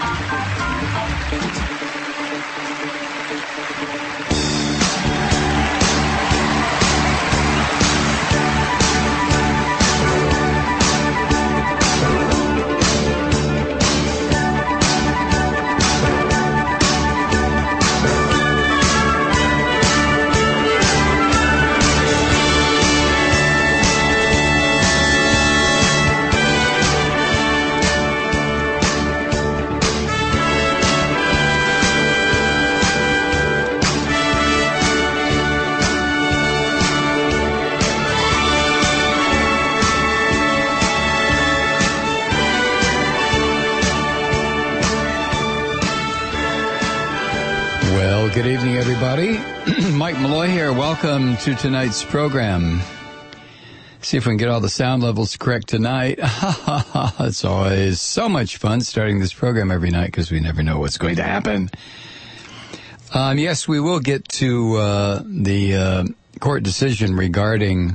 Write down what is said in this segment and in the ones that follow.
Good evening, everybody. Mike Malloy here. Welcome to tonight's program. See if we can get all the sound levels correct tonight. It's always so much fun starting this program every night because we never know what's going to happen. Yes, we will get to the court decision regarding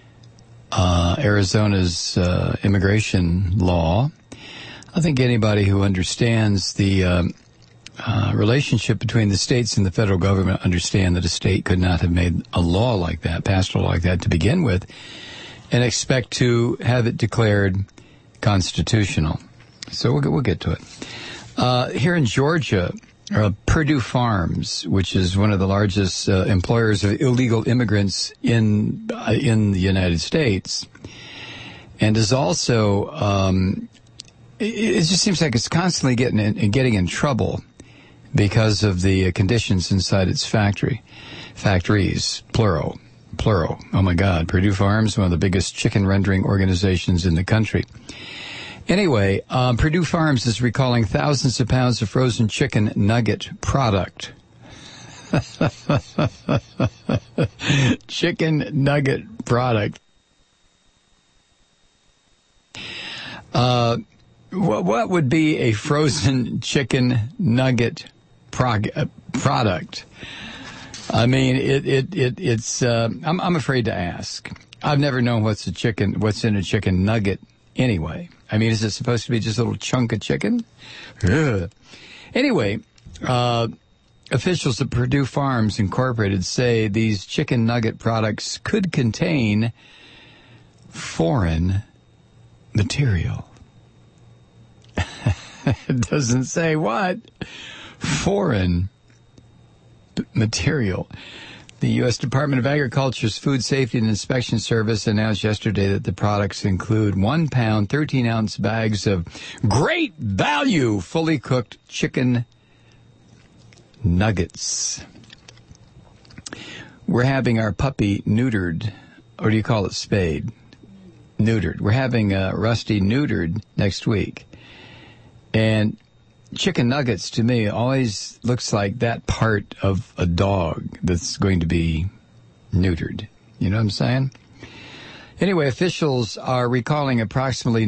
Arizona's immigration law. I think anybody who understands the relationship between the states and the federal government understand that a state could not have made a law like that, passed a law like that to begin with, and expect to have it declared constitutional. So we'll get to it. Here in Georgia, Purdue Farms, which is one of the largest employers of illegal immigrants in the United States, and is also it just seems like it's constantly getting in trouble because of the conditions inside its factories, plural. Oh my God, Purdue Farms, one of the biggest chicken rendering organizations in the country. Anyway, Purdue Farms is recalling thousands of pounds of frozen chicken nugget product. Chicken nugget product. What would be a frozen chicken nugget product? I mean, it's. I'm afraid to ask. I've never known what's in a chicken nugget anyway. I mean, is it supposed to be just a little chunk of chicken? Ugh. Anyway, officials at Purdue Farms Incorporated say these chicken nugget products could contain foreign material. It doesn't say what. Foreign material. The U.S. Department of Agriculture's Food Safety and Inspection Service announced yesterday that the products include 1 pound, 13-ounce bags of great value, fully cooked chicken nuggets. We're having our puppy neutered, or do you call it spayed? Neutered. We're having Rusty neutered next week. And chicken nuggets, to me, always looks like that part of a dog that's going to be neutered. You know what I'm saying? Anyway, officials are recalling approximately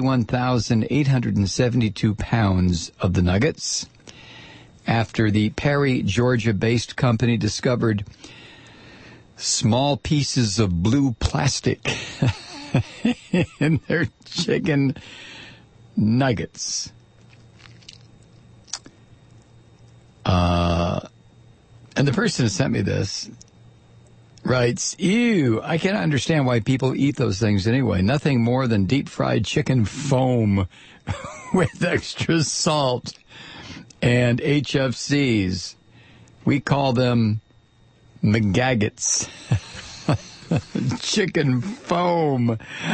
91,872 pounds of the nuggets after the Perry, Georgia-based company discovered small pieces of blue plastic in their chicken nuggets. And the person who sent me this writes, ew, I can't understand why people eat those things anyway. Nothing more than deep-fried chicken foam with extra salt and HFCs. We call them McGaggots. Chicken foam.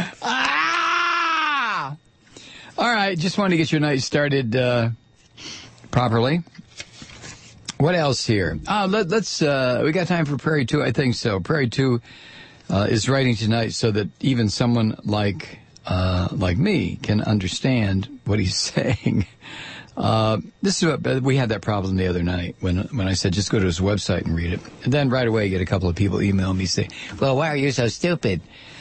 Ah! All right, just wanted to get your night started properly. What else here? Let's we got time for Prairie 2, I think so. Prairie 2 is writing tonight so that even someone like me can understand what he's saying. This is what we had that problem the other night when I said just go to his website and read it. And then right away you get a couple of people email me saying, well, why are you so stupid?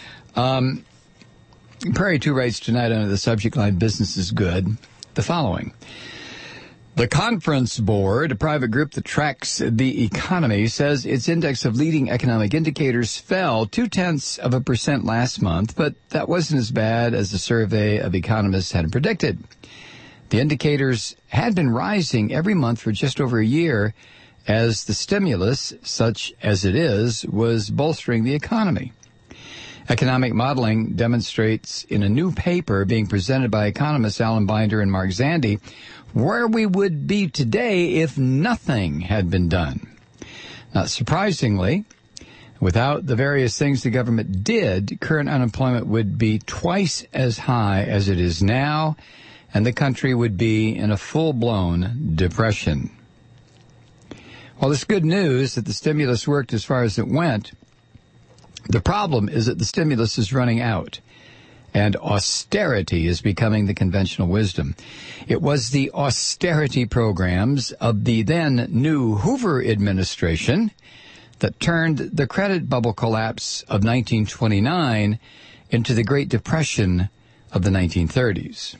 Prairie 2 writes tonight under the subject line, business is good, the following. The Conference Board, a private group that tracks the economy, says its index of leading economic indicators fell 0.2% last month, but that wasn't as bad as the survey of economists had predicted. The indicators had been rising every month for just over a year as the stimulus, such as it is, was bolstering the economy. Economic modeling demonstrates in a new paper being presented by economists Alan Binder and Mark Zandi where we would be today if nothing had been done. Not surprisingly, without the various things the government did, current unemployment would be twice as high as it is now, and the country would be in a full-blown depression. While it's good news that the stimulus worked as far as it went, the problem is that the stimulus is running out, and austerity is becoming the conventional wisdom. It was the austerity programs of the then new Hoover administration that turned the credit bubble collapse of 1929 into the Great Depression of the 1930s.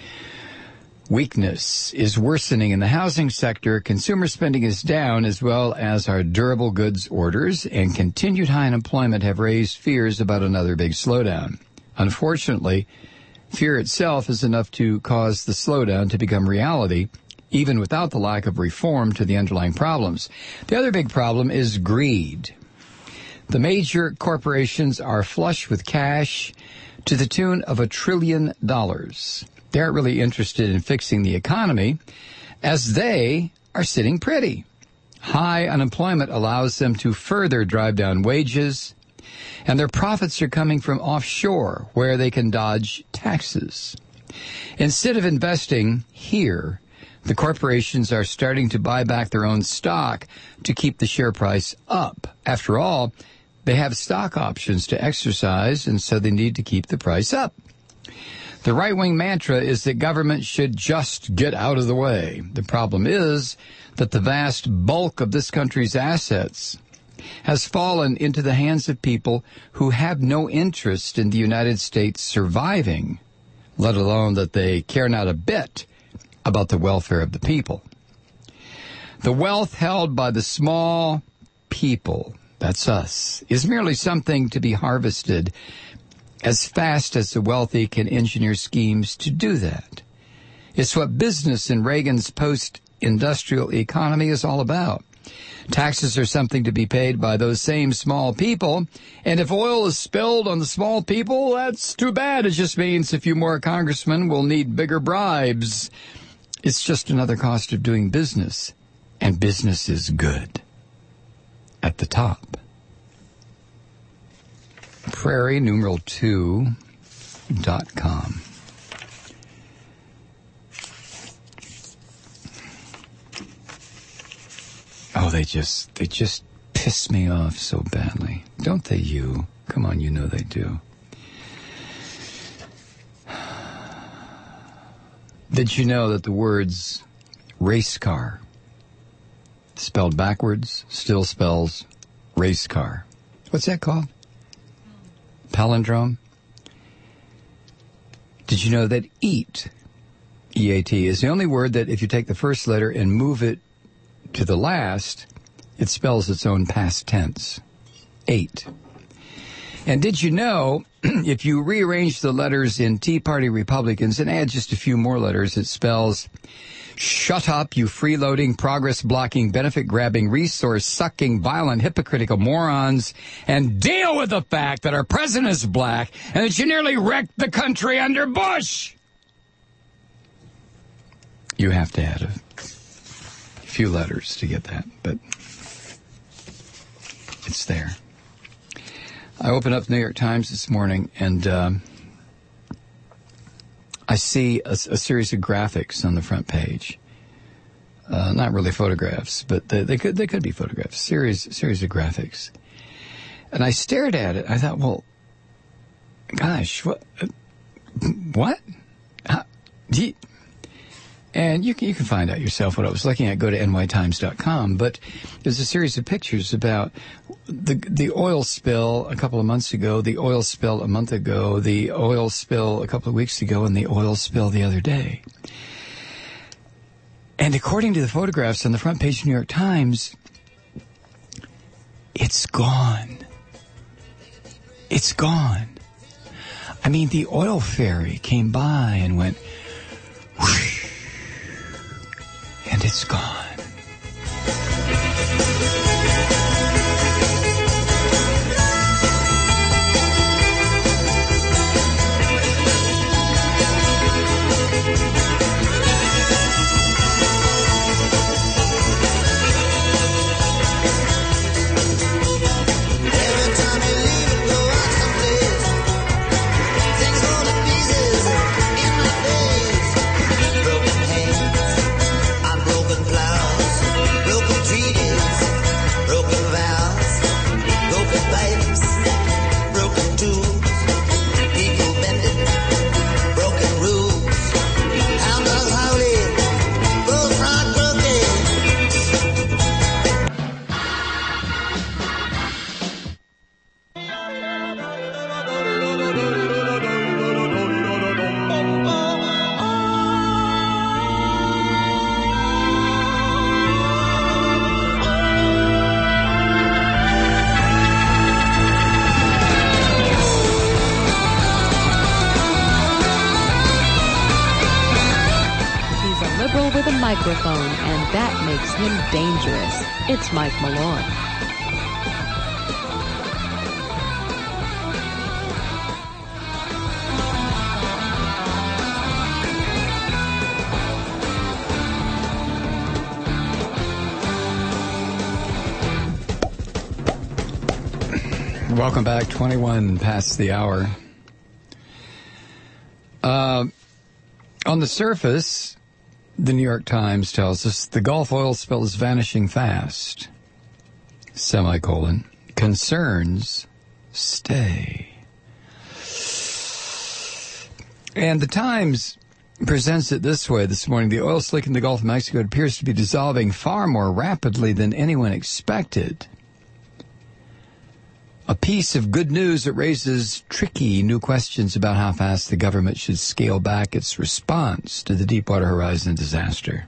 Weakness is worsening in the housing sector, consumer spending is down, as well as our durable goods orders, and continued high unemployment have raised fears about another big slowdown. Unfortunately, fear itself is enough to cause the slowdown to become reality, even without the lack of reform to the underlying problems. The other big problem is greed. The major corporations are flush with cash to the tune of $1 trillion. They aren't really interested in fixing the economy, as they are sitting pretty. High unemployment allows them to further drive down wages, and their profits are coming from offshore, where they can dodge taxes. Instead of investing here, the corporations are starting to buy back their own stock to keep the share price up. After all, they have stock options to exercise, and so they need to keep the price up. The right-wing mantra is that government should just get out of the way. The problem is that the vast bulk of this country's assets has fallen into the hands of people who have no interest in the United States surviving, let alone that they care not a bit about the welfare of the people. The wealth held by the small people, that's us, is merely something to be harvested as fast as the wealthy can engineer schemes to do that. It's what business in Reagan's post-industrial economy is all about. Taxes are something to be paid by those same small people, and if oil is spilled on the small people, that's too bad. It just means a few more congressmen will need bigger bribes. It's just another cost of doing business, and business is good. At the top. Prairie2.com. Oh, they just piss me off so badly. Don't they you? Come on, you know they do. Did you know that the words race car, spelled backwards, still spells race car? What's that called? Palindrome? Did you know that eat, E-A-T, is the only word that if you take the first letter and move it to the last, it spells its own past tense. Ate. And did you know, if you rearrange the letters in Tea Party Republicans and add just a few more letters, it spells shut up, you freeloading, progress-blocking, benefit-grabbing, resource-sucking, violent, hypocritical morons, and deal with the fact that our president is black and that you nearly wrecked the country under Bush. You have to add a few letters to get that, but it's there. I opened up the New York Times this morning, and I see a series of graphics on the front page. Not really photographs, but they could be photographs. Series of graphics. And I stared at it. I thought, well, gosh, what? And you can find out yourself what I was looking at. Go to nytimes.com. But there's a series of pictures about the oil spill a couple of months ago, the oil spill a month ago, the oil spill a couple of weeks ago, and the oil spill the other day. And according to the photographs on the front page of the New York Times, it's gone. It's gone. I mean, the oil ferry came by and went whoosh, It's gone. Microphone, and that makes him dangerous. It's Mike Malone. Welcome back, 21 past the hour. On the surface, the New York Times tells us the Gulf oil spill is vanishing fast. Semicolon. Concerns stay. And the Times presents it this way this morning. The oil slick in the Gulf of Mexico appears to be dissolving far more rapidly than anyone expected. A piece of good news that raises tricky new questions about how fast the government should scale back its response to the Deepwater Horizon disaster.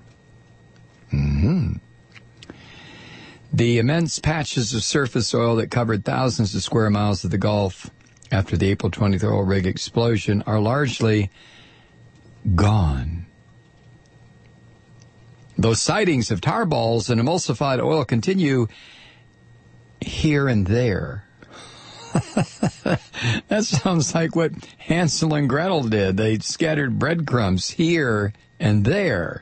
The immense patches of surface oil that covered thousands of square miles of the Gulf after the April 20th oil rig explosion are largely gone. Those sightings of tar balls and emulsified oil continue here and there. That sounds like what Hansel and Gretel did. They scattered breadcrumbs here and there.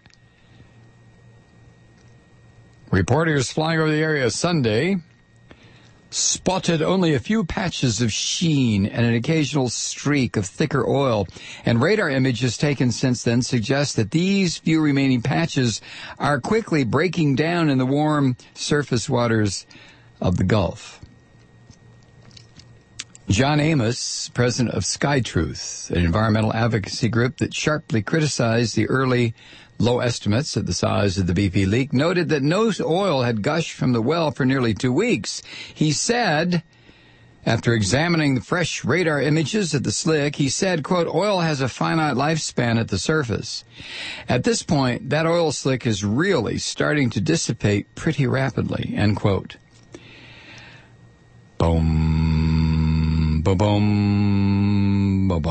Reporters flying over the area Sunday spotted only a few patches of sheen and an occasional streak of thicker oil, and radar images taken since then suggest that these few remaining patches are quickly breaking down in the warm surface waters of the Gulf. John Amos, president of SkyTruth, an environmental advocacy group that sharply criticized the early low estimates of the size of the BP leak, noted that no oil had gushed from the well for nearly 2 weeks. He said, after examining the fresh radar images of the slick, he said, quote, oil has a finite lifespan at the surface. At this point, that oil slick is really starting to dissipate pretty rapidly, end quote. Boom, boom, boom, boom,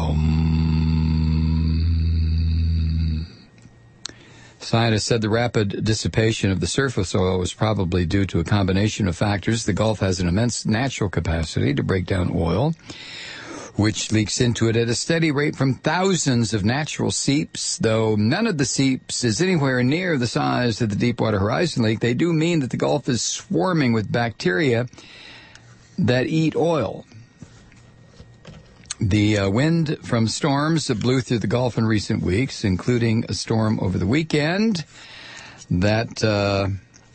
boom. Scientists said the rapid dissipation of the surface oil was probably due to a combination of factors. The Gulf has an immense natural capacity to break down oil, which leaks into it at a steady rate from thousands of natural seeps. Though none of the seeps is anywhere near the size of the Deepwater Horizon leak, they do mean that the Gulf is swarming with bacteria that eat oil. The wind from storms that blew through the Gulf in recent weeks, including a storm over the weekend that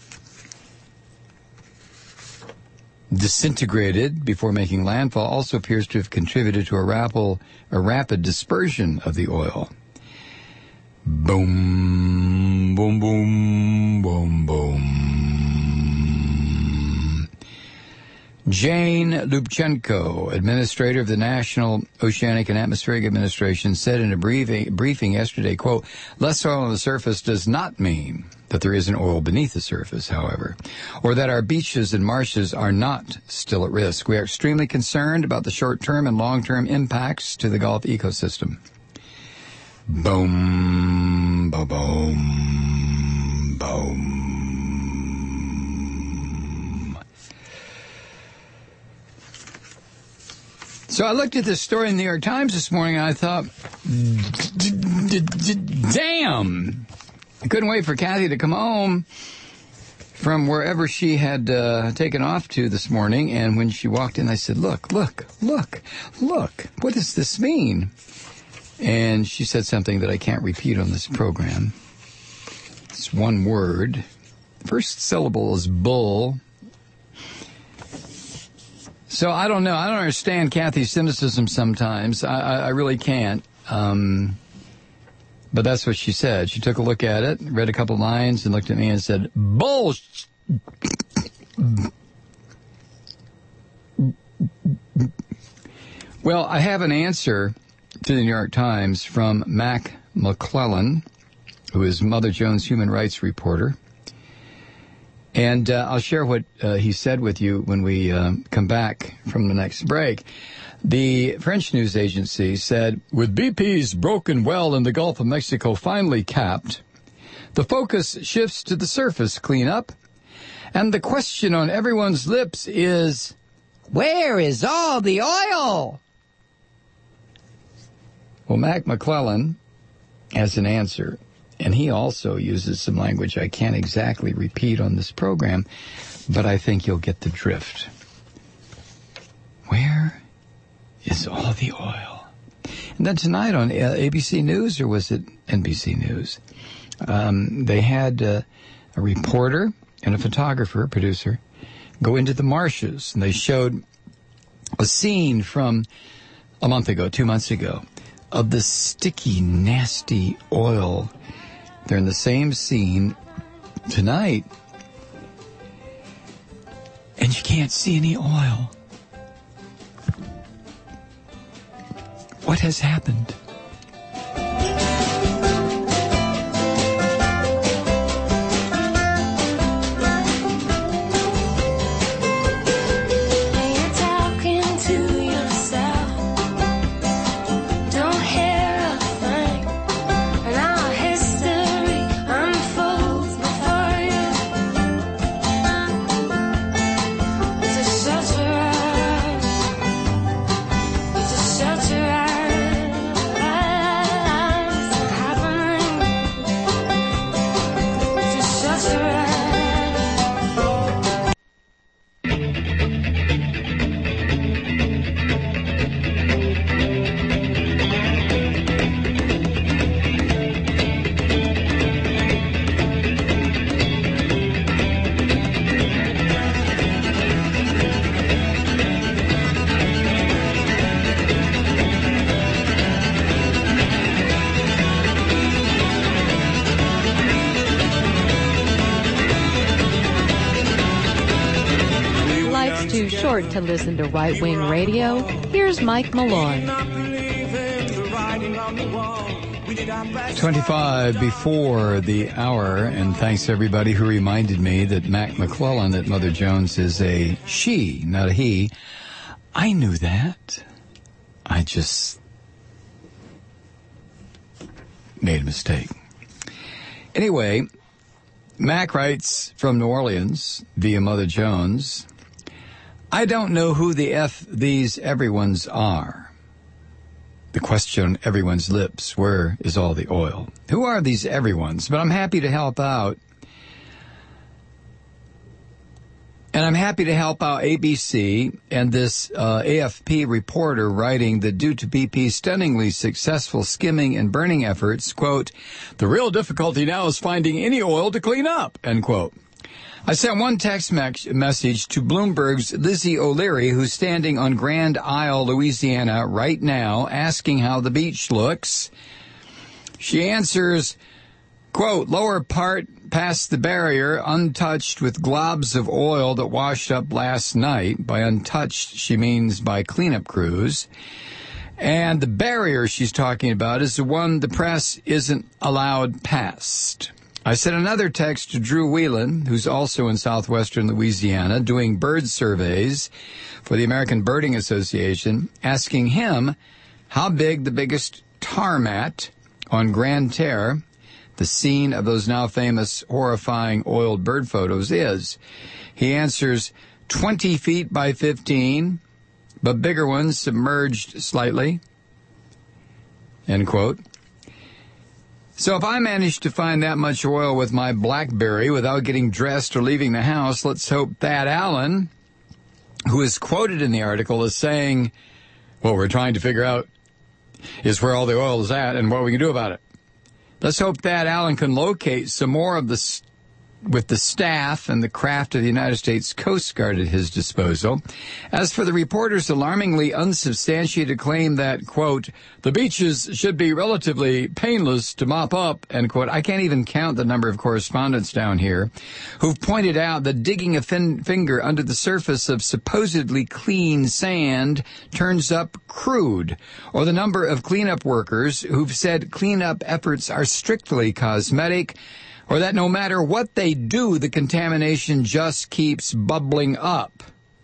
disintegrated before making landfall, also appears to have contributed to a rapid dispersion of the oil. Boom, boom, boom, boom, boom. Jane Lubchenco, administrator of the National Oceanic and Atmospheric Administration, said in a briefing yesterday, quote, less oil on the surface does not mean that there isn't oil beneath the surface, however, or that our beaches and marshes are not still at risk. We are extremely concerned about the short-term and long-term impacts to the Gulf ecosystem. Boom, boom, boom, boom. So I looked at this story in the New York Times this morning, and I thought, damn! I couldn't wait for Kathy to come home from wherever she had taken off to this morning, and when she walked in, I said, look, what does this mean? And she said something that I can't repeat on this program. It's one word. The first syllable is bull. So I don't know. I don't understand Kathy's cynicism sometimes. I really can't. But that's what she said. She took a look at it, read a couple lines, and looked at me and said, bull. Well, I have an answer to the New York Times from Mac McClellan, who is Mother Jones' human rights reporter. And I'll share what he said with you when we come back from the next break. The French news agency said, with BP's broken well in the Gulf of Mexico finally capped, the focus shifts to the surface cleanup, and the question on everyone's lips is, where is all the oil? Well, Mac McClellan has an answer. And he also uses some language I can't exactly repeat on this program, but I think you'll get the drift. Where is all the oil? And then tonight on ABC News, or was it NBC News, they had a reporter and a photographer, a producer, go into the marshes, and they showed a scene from a month ago, 2 months ago, of the sticky, nasty oil. They're in the same scene tonight, and you can't see any oil. What has happened? To listen to right-wing radio, here's Mike Malloy. 25 before the hour, and thanks to everybody who reminded me that Mac McClellan at Mother Jones is a she, not a he. I knew that. I just made a mistake. Anyway, Mac writes from New Orleans via Mother Jones, I don't know who the F these everyones are. The question on everyone's lips, where is all the oil? Who are these everyones? But I'm happy to help out. And I'm happy to help out ABC and this AFP reporter writing that due to BP's stunningly successful skimming and burning efforts, quote, the real difficulty now is finding any oil to clean up, end quote. I sent one text message to Bloomberg's Lizzie O'Leary, who's standing on Grand Isle, Louisiana, right now, asking how the beach looks. She answers, quote, lower part past the barrier, untouched with globs of oil that washed up last night. By untouched, she means by cleanup crews. And the barrier she's talking about is the one the press isn't allowed past. I sent another text to Drew Whelan, who's also in southwestern Louisiana, doing bird surveys for the American Birding Association, asking him how big the biggest tar mat on Grande Terre, the scene of those now famous horrifying oiled bird photos, is. He answers 20 feet by 15 but bigger ones submerged slightly, end quote. So if I managed to find that much oil with my BlackBerry without getting dressed or leaving the house, let's hope Thad Allen, who is quoted in the article as saying, what we're trying to figure out is where all the oil is at and what we can do about it. Let's hope Thad Allen can locate some more of with the staff and the craft of the United States Coast Guard at his disposal. As for the reporter's alarmingly unsubstantiated claim that, quote, the beaches should be relatively painless to mop up, end quote, I can't even count the number of correspondents down here who've pointed out that digging a finger under the surface of supposedly clean sand turns up crude, or the number of cleanup workers who've said cleanup efforts are strictly cosmetic, or that no matter what they do, the contamination just keeps bubbling up.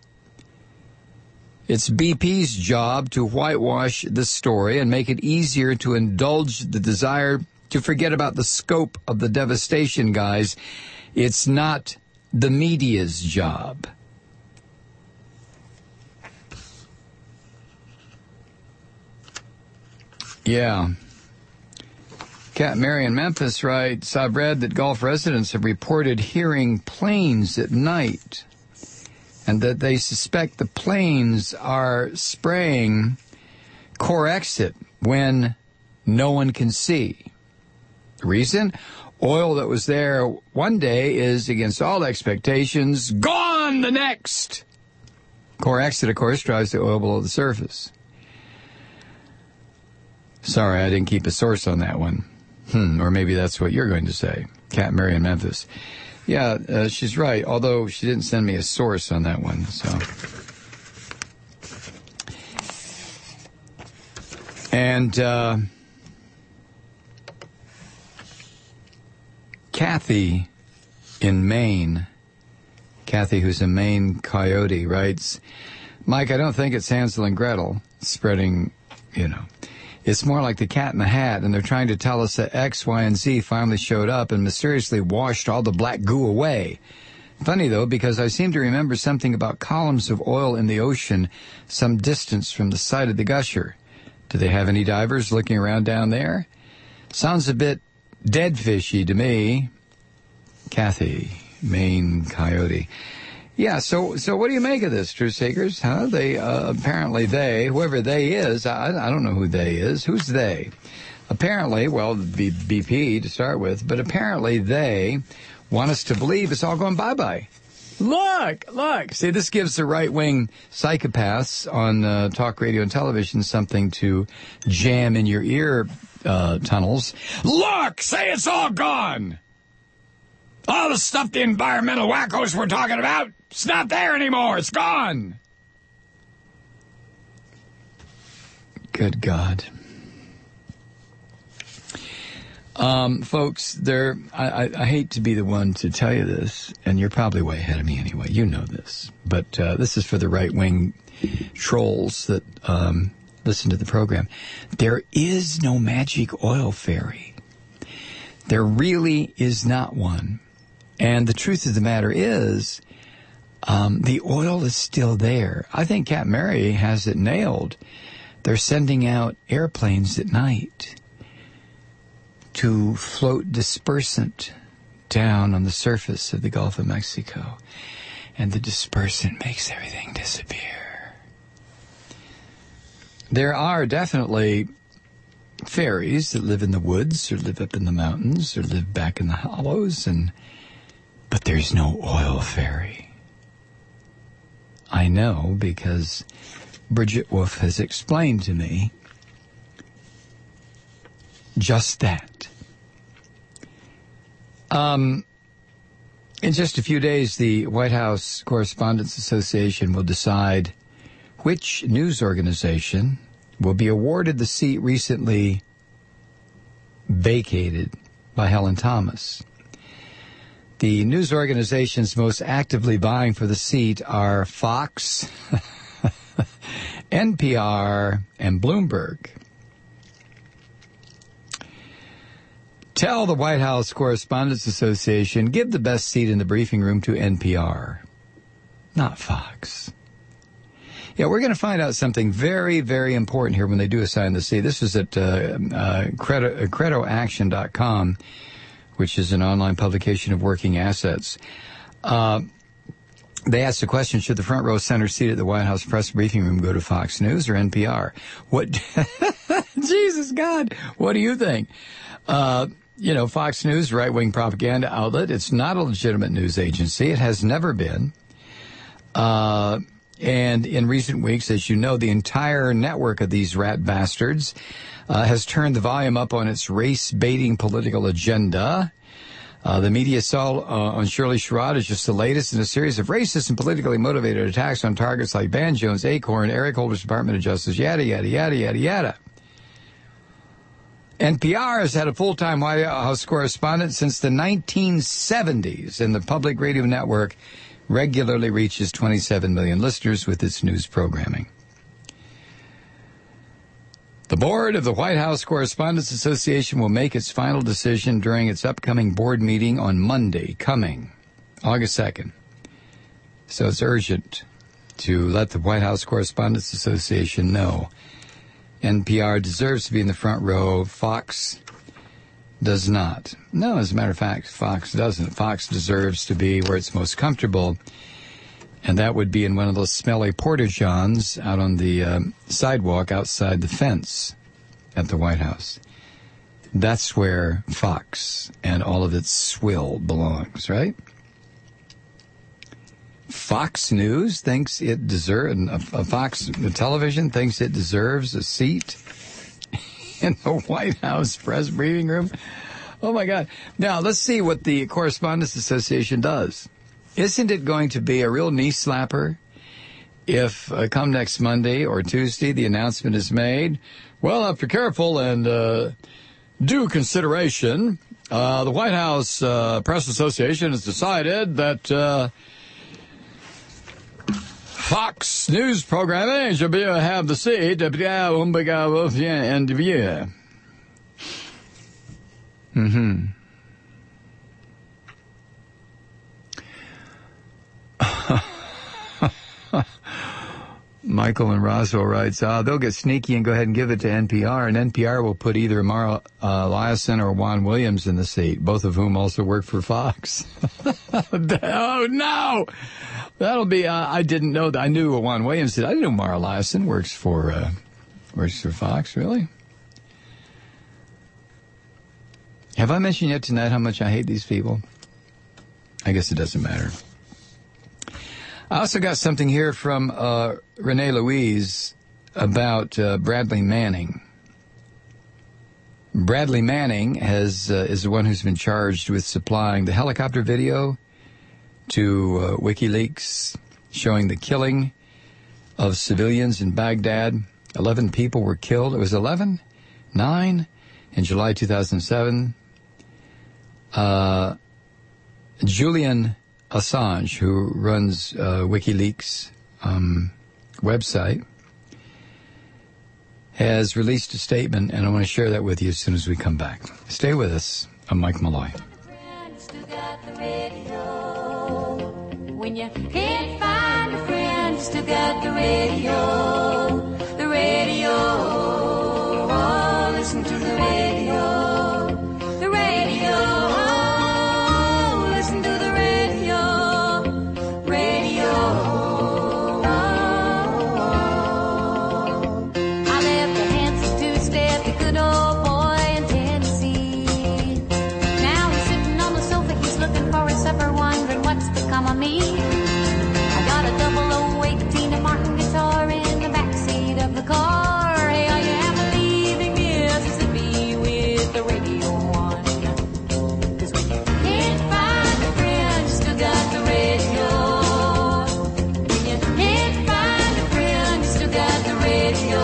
It's BP's job to whitewash the story and make it easier to indulge the desire to forget about the scope of the devastation, guys. It's not the media's job. Yeah. Cat Mary in Memphis writes, I've read that Gulf residents have reported hearing planes at night and that they suspect the planes are spraying Corexit when no one can see. The reason? Oil that was there one day is, against all expectations, gone the next. Corexit, of course, drives the oil below the surface. Sorry, I didn't keep a source on that one. Or maybe that's what you're going to say. Cat Mary in Memphis. Yeah, she's right, although she didn't send me a source on that one, so. And Kathy in Maine, Kathy, who's a Maine coyote, writes, Mike, I don't think it's Hansel and Gretel spreading, It's more like the Cat in the Hat, and they're trying to tell us that X, Y, and Z finally showed up and mysteriously washed all the black goo away. Funny, though, because I seem to remember something about columns of oil in the ocean some distance from the site of the gusher. Do they have any divers looking around down there? Sounds a bit dead fishy to me. Kathy, Maine coyote. Yeah, so what do you make of this, Truth Seekers? Huh? Apparently whoever they is, I don't know who they is. Who's they? Apparently, well, BP to start with, but apparently they want us to believe it's all going bye-bye. Look! See, this gives the right-wing psychopaths on talk radio and television something to jam in your ear tunnels. Look! Say it's all gone! All the stuff the environmental wackos were talking about, it's not there anymore. It's gone. Good God. Folks, I hate to be the one to tell you this, and you're probably way ahead of me anyway. You know this. But this is for the right-wing trolls that listen to the program. There is no magic oil fairy. There really is not one. And the truth of the matter is, the oil is still there. I think Cat Mary has it nailed. They're sending out airplanes at night to float dispersant down on the surface of the Gulf of Mexico. And the dispersant makes everything disappear. There are definitely fairies that live in the woods or live up in the mountains or live back in the hollows, but there's no oil fairy. I know because Bridget Wolf has explained to me just that. In just a few days, the White House Correspondents Association will decide which news organization will be awarded the seat recently vacated by Helen Thomas. The news organizations most actively vying for the seat are Fox, NPR, and Bloomberg. Tell the White House Correspondents Association, give the best seat in the briefing room to NPR, not Fox. Yeah, we're going to find out something very, very important here when they do assign the seat. This is at credoaction.com, which is an online publication of working assets. They asked the question, should the front row center seat at the White House press briefing room go to Fox News or NPR? What, Jesus God, what do you think? Fox News, right-wing propaganda outlet, it's not a legitimate news agency. It has never been. And in recent weeks, as you know, the entire network of these rat bastards has turned the volume up on its race-baiting political agenda. The media assault on Shirley Sherrod is just the latest in a series of racist and politically motivated attacks on targets like Van Jones, Acorn, Eric Holder's Department of Justice, yada, yada, yada, yada, yada. NPR has had a full-time White House correspondent since the 1970s, and the public radio network regularly reaches 27 million listeners with its news programming. The board of the White House Correspondents Association will make its final decision during its upcoming board meeting on Monday, coming August 2nd. So it's urgent to let the White House Correspondents Association know. NPR deserves to be in the front row. Fox does not. No, as a matter of fact, Fox doesn't. Fox deserves to be where it's most comfortable, and that would be in one of those smelly porta-johns out on the sidewalk outside the fence at the White House. That's where Fox and all of its swill belongs, right? Fox News thinks it deserves, Fox Television thinks it deserves a seat in the White House press briefing room. Oh, my God. Now, let's see what the Correspondents Association does. Isn't it going to be a real knee slapper if come next Monday or Tuesday the announcement is made? Well, after careful and due consideration, the White House Press Association has decided that Fox News programming should have the seat. Mm-hmm. Michael in Roswell writes, they'll get sneaky and go ahead and give it to NPR, and NPR will put either Mara Liasson or Juan Williams in the seat, both of whom also work for Fox. Oh, no! That'll be, I didn't know that. I knew Juan Williams did. I didn't know Mara Liasson works for Fox, really? Have I mentioned yet tonight how much I hate these people? I guess it doesn't matter. I also got something here from Renee Louise about Bradley Manning. Bradley Manning is the one who's been charged with supplying the helicopter video to WikiLeaks showing the killing of civilians in Baghdad. 11 people were killed. It was 11? 9? In July 2007. Julian Assange, who runs WikiLeaks website, has released a statement, and I want to share that with you as soon as we come back. Stay with us. I'm Mike Malloy. When you can't find a friend, still got the radio. The radio. Oh, listen to the radio. The radio. Oh, listen to the radio. Radio. Oh. I left the handsome two-step at the good old boy in Tennessee. Now he's sitting on the sofa, he's looking for his supper, wondering what's become of me. I got a 0018 Tina Martin guitar in the backseat of the car. Hey, are you ever leaving Mississippi with the radio on? 'Cause when you can't find a friend, you still got the radio. When you can't find a friend, you still got the radio.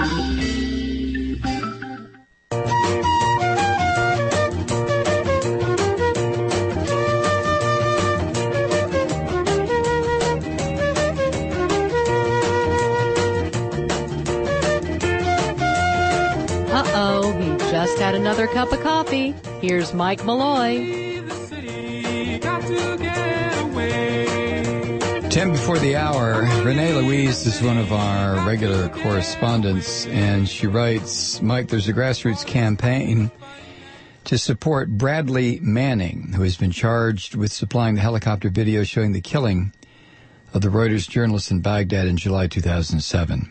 Uh-oh, he just had another cup of coffee. Here's Mike Malloy. 10 before the hour, Renee Louise is one of our regular correspondents, and she writes, Mike, there's a grassroots campaign to support Bradley Manning, who has been charged with supplying the helicopter video showing the killing of the Reuters journalist in Baghdad in July 2007.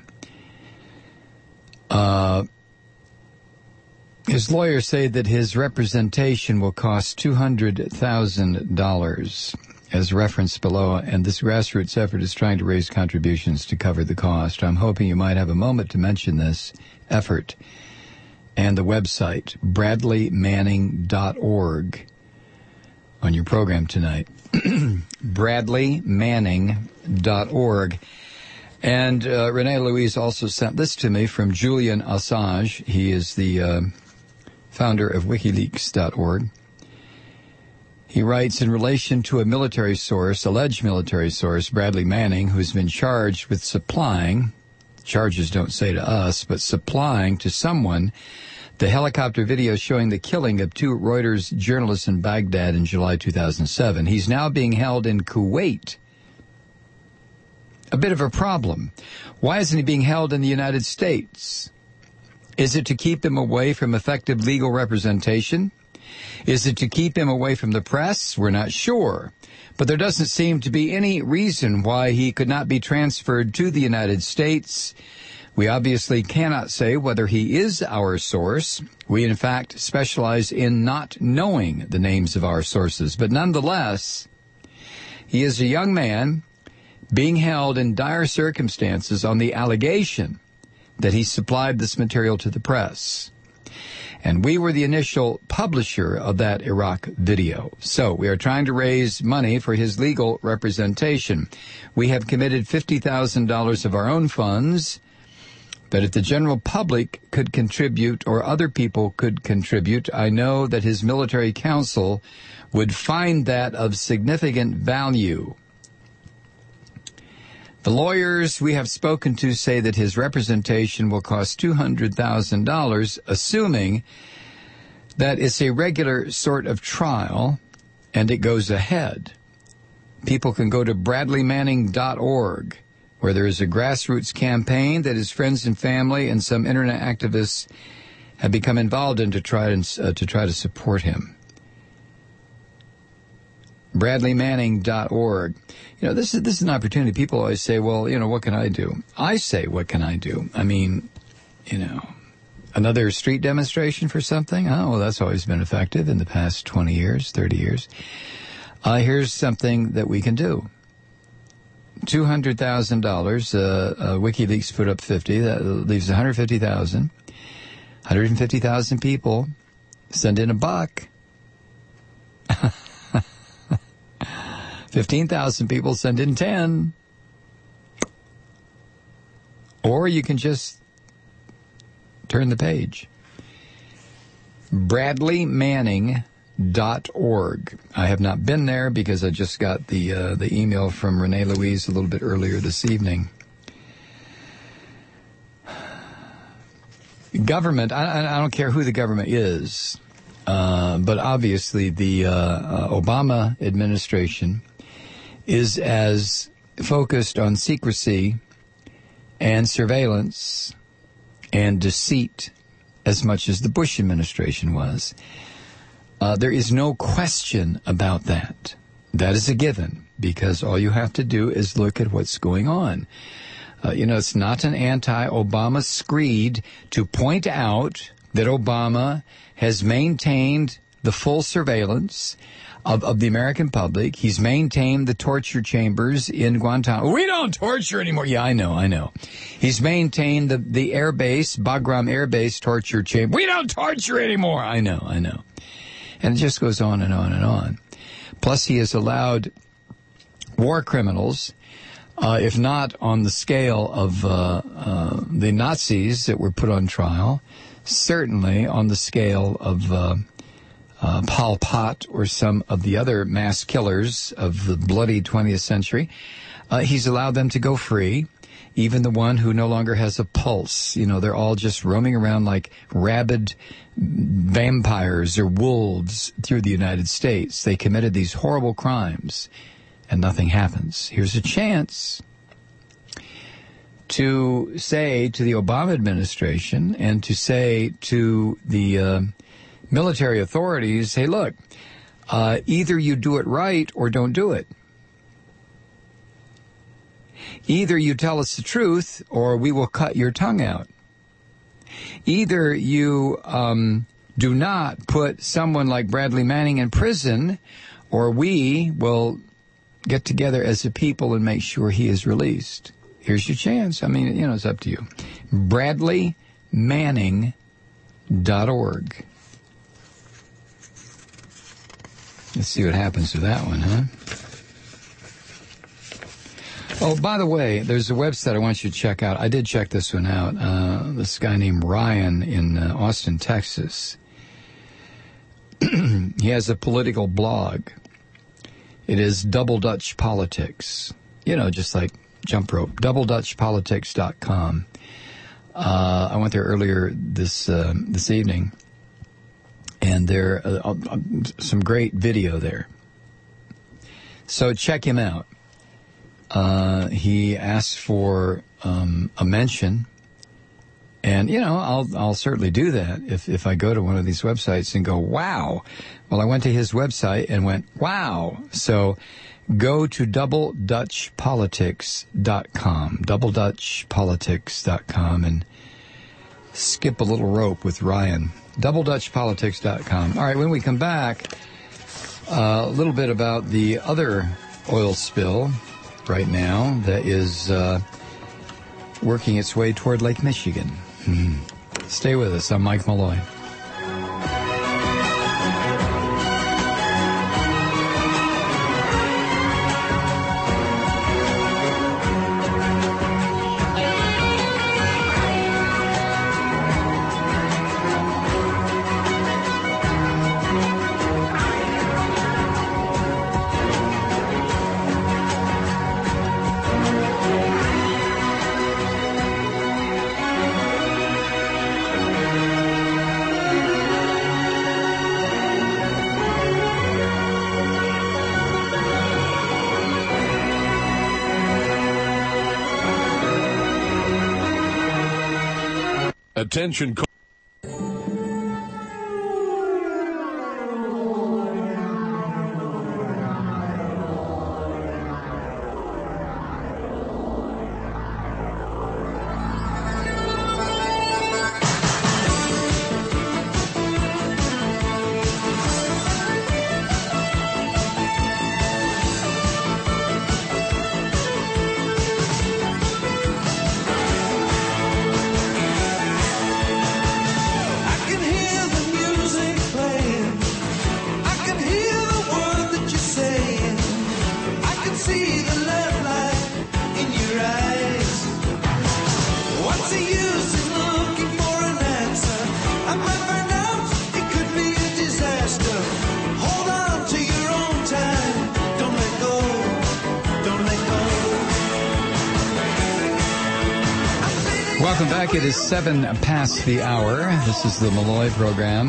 His lawyers say that his representation will cost $200,000. As referenced below, and this grassroots effort is trying to raise contributions to cover the cost. I'm hoping you might have a moment to mention this effort and the website, bradleymanning.org, on your program tonight. bradleymanning.org. And Renee Louise also sent this to me from Julian Assange. He is the founder of WikiLeaks.org. He writes, in relation to a military source, alleged military source, Bradley Manning, who's been charged with supplying, charges don't say to us, but supplying to someone the helicopter video showing the killing of 2 Reuters journalists in Baghdad in July 2007. He's now being held in Kuwait. A bit of a problem. Why isn't he being held in the United States? Is it to keep him away from effective legal representation? Is it to keep him away from the press? We're not sure. But there doesn't seem to be any reason why he could not be transferred to the United States. We obviously cannot say whether he is our source. We, in fact, specialize in not knowing the names of our sources. But nonetheless, he is a young man being held in dire circumstances on the allegation that he supplied this material to the press. And we were the initial publisher of that Iraq video. So we are trying to raise money for his legal representation. We have committed $50,000 of our own funds, but if the general public could contribute or other people could contribute, I know that his military counsel would find that of significant value. The lawyers we have spoken to say that his representation will cost $200,000, assuming that it's a regular sort of trial and it goes ahead. People can go to bradleymanning.org, where there is a grassroots campaign that his friends and family and some internet activists have become involved in to try to support him. bradleymanning.org. You know, this is an opportunity. People always say, well, you know, what can I do? I say, what can I do? I mean, you know, another street demonstration for something? Oh, well, that's always been effective in the past 20 years, 30 years. Here's something that we can do. $200,000. WikiLeaks put up 50. That leaves 150,000. 150,000 people send in $1. 15,000 people send in 10. Or you can just turn the page. bradleymanning.org. I have not been there because I just got the email from Renee Louise a little bit earlier this evening. Government, I don't care who the government is, but obviously the Obama administration is as focused on secrecy and surveillance and deceit as much as the Bush administration was. There is no question about that. That is a given, because all you have to do is look at what's going on. You know, it's not an anti-Obama screed to point out that Obama has maintained the full surveillance of the American public. He's maintained the torture chambers in Guantanamo. We don't torture anymore. Yeah, I know. He's maintained the air base, Bagram Air Base torture chamber. We don't torture anymore. I know. And it just goes on and on and on. Plus, he has allowed war criminals, if not on the scale of the Nazis that were put on trial, certainly on the scale of Pol Pot or some of the other mass killers of the bloody 20th century. He's allowed them to go free, even the one who no longer has a pulse. You know, they're all just roaming around like rabid vampires or wolves through the United States. They committed these horrible crimes, and nothing happens. Here's a chance to say to the Obama administration and to say to the military authorities, hey, look, either you do it right or don't do it. Either you tell us the truth or we will cut your tongue out. Either you do not put someone like Bradley Manning in prison, or we will get together as a people and make sure he is released. Here's your chance. I mean, it's up to you. BradleyManning.org. Let's see what happens to that one, huh? Oh, by the way, there's a website I want you to check out. I did check this one out. This guy named Ryan in Austin, Texas. He has a political blog. It is Double Dutch Politics. Just like jump rope. DoubleDutchPolitics.com. I went there earlier this evening, and there some great video there. So check him out. He asked for a mention, and I'll certainly do that if I go to one of these websites and go, wow. Well, I went to his website and went, wow. So go to DoubleDutchPolitics.com, DoubleDutchPolitics.com, and skip a little rope with Ryan. DoubleDutchPolitics.com. All right, when we come back, a little bit about the other oil spill right now that is working its way toward Lake Michigan. Stay with us. I'm Mike Malloy. Attention. Welcome back. It is 7 past the hour. This is the Malloy program.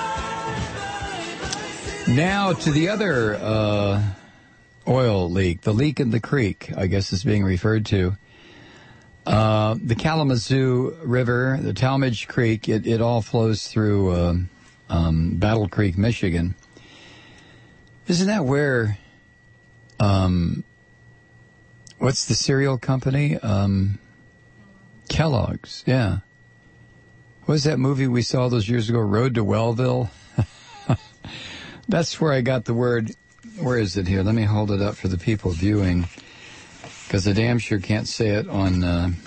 Now to the other oil leak, the leak in the creek, I guess is being referred to. The Kalamazoo River, the Talmadge Creek, it all flows through Battle Creek, Michigan. Isn't that where, what's the cereal company? Kellogg's, yeah. What was that movie we saw those years ago, Road to Wellville? That's where I got the word. Where is it here? Let me hold it up for the people viewing, because I damn sure can't say it on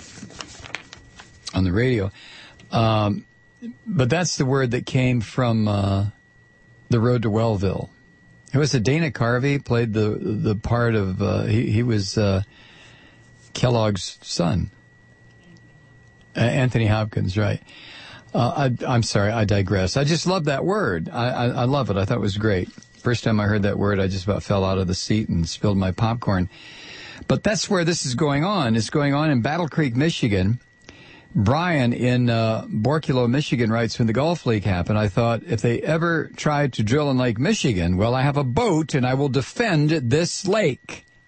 the radio. But that's the word that came from the Road to Wellville. It was Dana Carvey played the part of he was Kellogg's son. Anthony Hopkins, right. I'm sorry, I digress. I just love that word. I love it. I thought it was great. First time I heard that word, I just about fell out of the seat and spilled my popcorn. But that's where this is going on. It's going on in Battle Creek, Michigan. Brian in Borculo, Michigan writes, when the Gulf leak happened, I thought, if they ever tried to drill in Lake Michigan, well, I have a boat and I will defend this lake.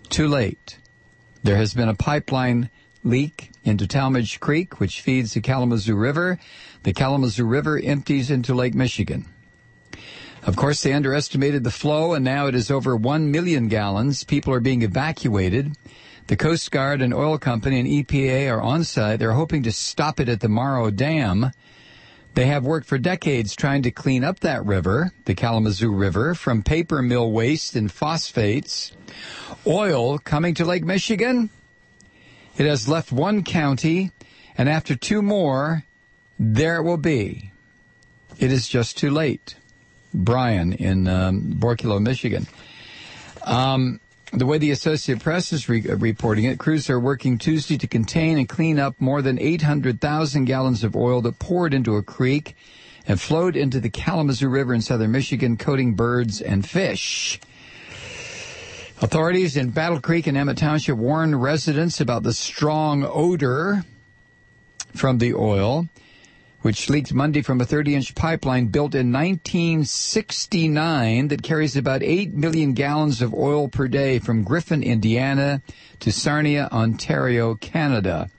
Too late. There has been a pipeline leak into Talmadge Creek, which feeds the Kalamazoo River. The Kalamazoo River empties into Lake Michigan. Of course, they underestimated the flow, and now it is over 1 million gallons. People are being evacuated. The Coast Guard and oil company and EPA are on site. They're hoping to stop it at the Morrow Dam. They have worked for decades trying to clean up that river, the Kalamazoo River, from paper mill waste and phosphates. Oil coming to Lake Michigan. It has left one county, and after 2 more, there it will be. It is just too late. Brian in Borculo, Michigan. The way the Associated Press is reporting it, crews are working Tuesday to contain and clean up more than 800,000 gallons of oil that poured into a creek and flowed into the Kalamazoo River in southern Michigan, coating birds and fish. Authorities in Battle Creek and Emmett Township warned residents about the strong odor from the oil, which leaked Monday from a 30-inch pipeline built in 1969 that carries about 8 million gallons of oil per day from Griffin, Indiana, to Sarnia, Ontario, Canada.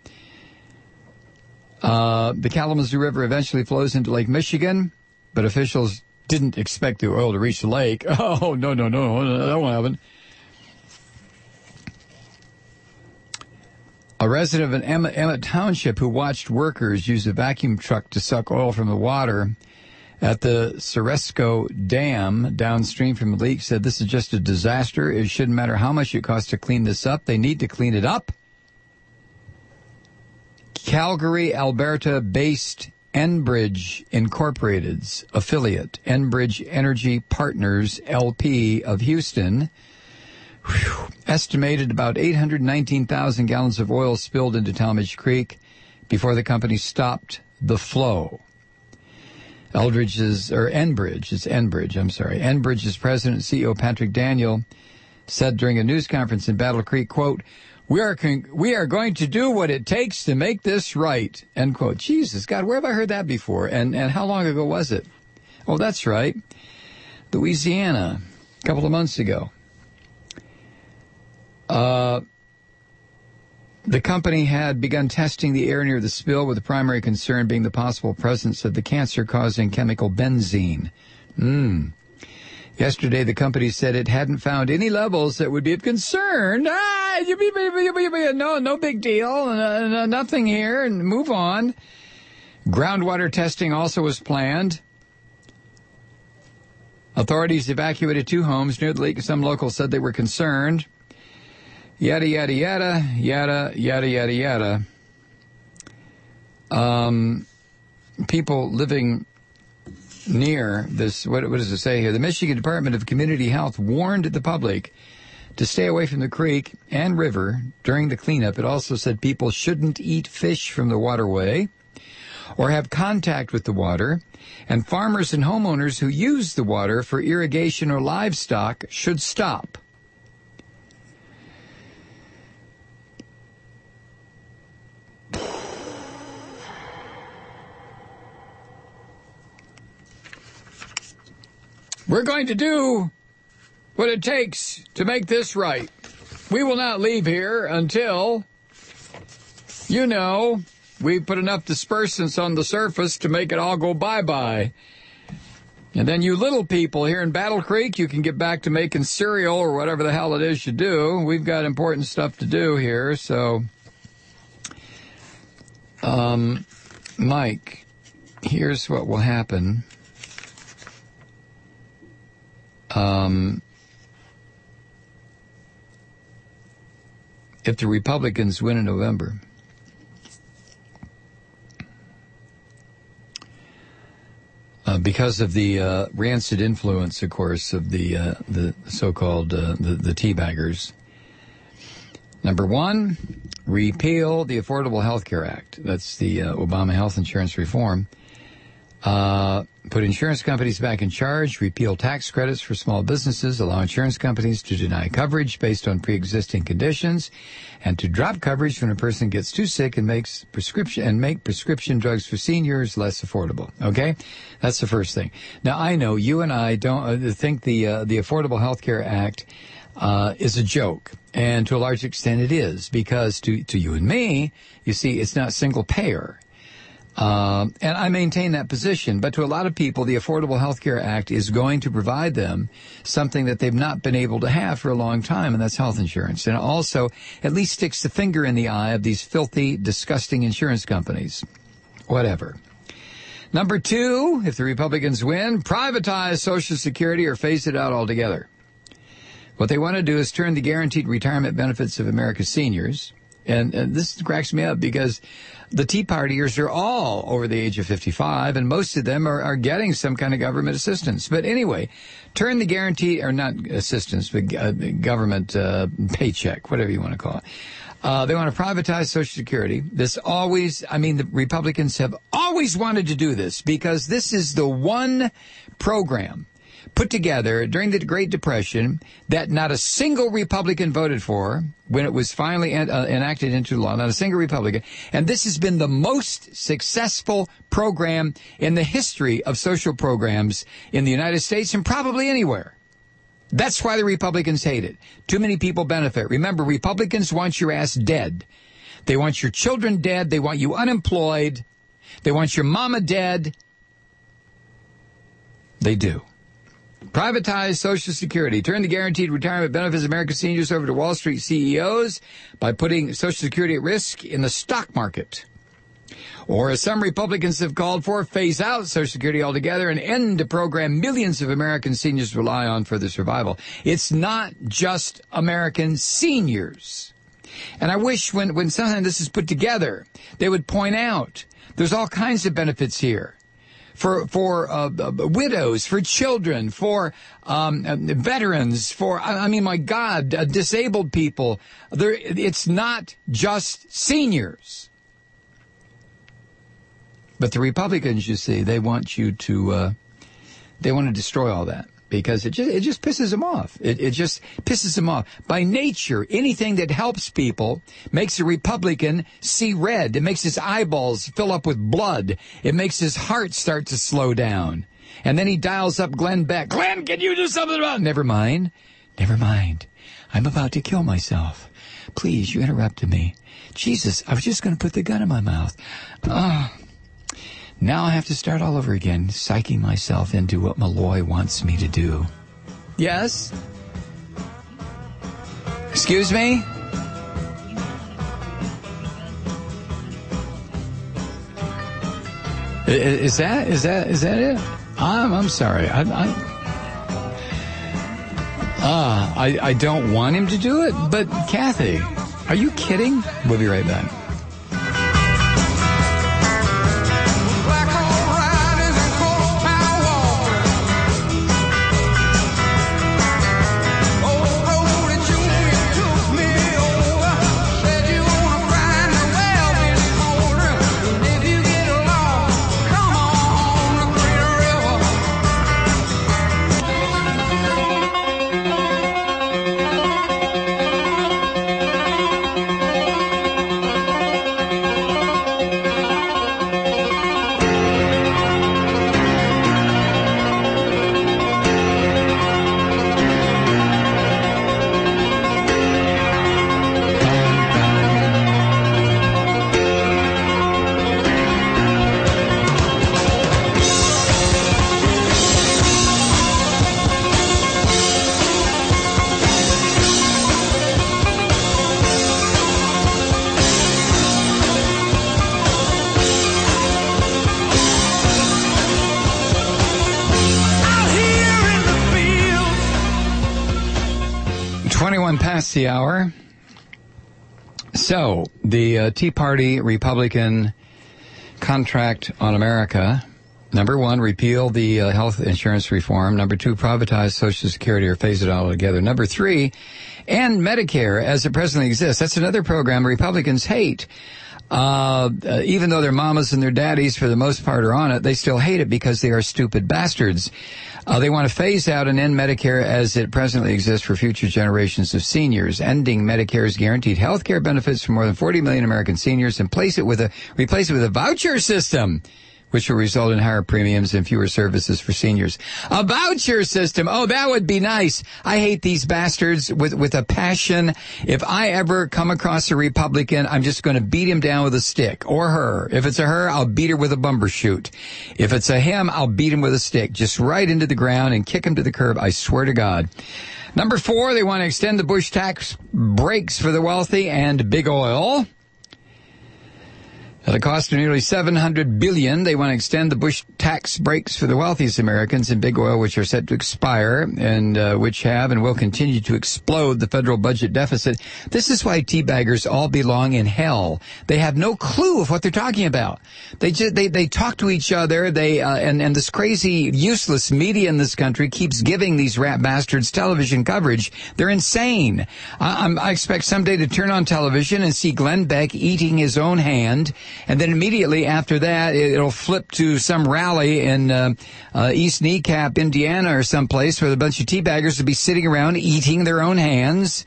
The Kalamazoo River eventually flows into Lake Michigan, but officials didn't expect the oil to reach the lake. Oh, no, that won't happen. A resident of Emmett Township who watched workers use a vacuum truck to suck oil from the water at the Ceresco Dam downstream from the leak said, "This is just a disaster. It shouldn't matter how much it costs to clean this up. They need to clean it up." Calgary, Alberta-based Enbridge Incorporated's affiliate, Enbridge Energy Partners, LP of Houston, estimated about 819,000 gallons of oil spilled into Talmadge Creek before the company stopped the flow. Enbridge's president and CEO Patrick Daniel said during a news conference in Battle Creek, quote, we are going to do what it takes to make this right, end quote. Jesus, God, where have I heard that before? And how long ago was it? Oh, that's right. Louisiana, a couple of months ago. The company had begun testing the air near the spill, with the primary concern being the possible presence of the cancer-causing chemical benzene. Yesterday, the company said it hadn't found any levels that would be of concern. No big deal. Nothing here, and move on. Groundwater testing also was planned. Authorities evacuated 2 homes near the leak. Some locals said they were concerned. Yada, yada, yada, yada, yada, yada, yada. People living near this, what does it say here? The Michigan Department of Community Health warned the public to stay away from the creek and river during the cleanup. It also said people shouldn't eat fish from the waterway or have contact with the water, and farmers and homeowners who use the water for irrigation or livestock should stop. We're going to do what it takes to make this right. We will not leave here until, we put enough dispersants on the surface to make it all go bye-bye. And then you little people here in Battle Creek, you can get back to making cereal or whatever the hell it is you do. We've got important stuff to do here, so... Mike, here's what will happen. If the Republicans win in November, because of the rancid influence, of course, of the so-called the teabaggers. Number 1, repeal the Affordable Health Care Act. That's the Obama health insurance reform. Put insurance companies back in charge, repeal tax credits for small businesses, allow insurance companies to deny coverage based on pre-existing conditions, and to drop coverage when a person gets too sick and make prescription drugs for seniors less affordable. Okay? That's the first thing. Now, I know you and I don't think the Affordable Health Care Act is a joke. And to a large extent it is, because to you and me, you see, it's not single payer. And I maintain that position. But to a lot of people, the Affordable Health Care Act is going to provide them something that they've not been able to have for a long time, and that's health insurance. And it also at least sticks the finger in the eye of these filthy, disgusting insurance companies. Whatever. Number 2, if the Republicans win, privatize Social Security or phase it out altogether. What they want to do is turn the guaranteed retirement benefits of America's seniors, and this cracks me up because the Tea Partiers are all over the age of 55, and most of them are getting some kind of government assistance. But anyway, turn the guaranteed, or not assistance, but government paycheck, whatever you want to call it. They want to privatize Social Security. The Republicans have always wanted to do this because this is the one program put together during the Great Depression that not a single Republican voted for when it was finally enacted into law, not a single Republican. And this has been the most successful program in the history of social programs in the United States and probably anywhere. That's why the Republicans hate it. Too many people benefit. Remember, Republicans want your ass dead. They want your children dead. They want you unemployed. They want your mama dead. They do. Privatize Social Security. Turn the guaranteed retirement benefits of American seniors over to Wall Street CEOs by putting Social Security at risk in the stock market. Or, as some Republicans have called for, phase out Social Security altogether and end a program millions of American seniors rely on for their survival. It's not just American seniors. And I wish when something this is put together, they would point out there's all kinds of benefits here. For widows, for children, for veterans, my God, disabled people. It's not just seniors. But the Republicans, you see, they want you to destroy all that because it just pisses them off. It just pisses them off. By nature, anything that helps people makes a Republican see red. It makes his eyeballs fill up with blood. It makes his heart start to slow down. And then he dials up Glenn Beck. Glenn, can you do something about it? Never mind. I'm about to kill myself. Please, you interrupted me. Jesus, I was just going to put the gun in my mouth. Now I have to start all over again, psyching myself into what Malloy wants me to do. Yes? Excuse me? Is that it? I'm sorry. I don't want him to do it, but Kathy, are you kidding? We'll be right back. Past the hour. So, the Tea Party Republican contract on America. Number 1, repeal the health insurance reform. Number 2, privatize Social Security or phase it all together. Number 3, end Medicare as it presently exists. That's another program Republicans hate. Even though their mamas and their daddies, for the most part, are on it, they still hate it because they are stupid bastards. They want to phase out and end Medicare as it presently exists for future generations of seniors, ending Medicare's guaranteed health care benefits for more than 40 million American seniors and replace it with a voucher system. which will result in higher premiums and fewer services for seniors. A voucher system. Oh, that would be nice. I hate these bastards with a passion. If I ever come across a Republican, I'm just going to beat him down with a stick, or her. If it's a her, I'll beat her with a bumbershoot. If it's a him, I'll beat him with a stick, just right into the ground and kick him to the curb. I swear to God. Number 4, they want to extend the Bush tax breaks for the wealthy and big oil. At a cost of nearly $700 billion, they want to extend the Bush tax breaks for the wealthiest Americans in big oil, which are set to expire and which have and will continue to explode the federal budget deficit. This is why teabaggers all belong in hell. They have no clue of what they're talking about. They talk to each other. And this crazy, useless media in this country keeps giving these rat bastards television coverage. They're insane. I expect someday to turn on television and see Glenn Beck eating his own hand. And then immediately after that, it'll flip to some rally in East Kneecap, Indiana, or someplace where a bunch of teabaggers will be sitting around eating their own hands.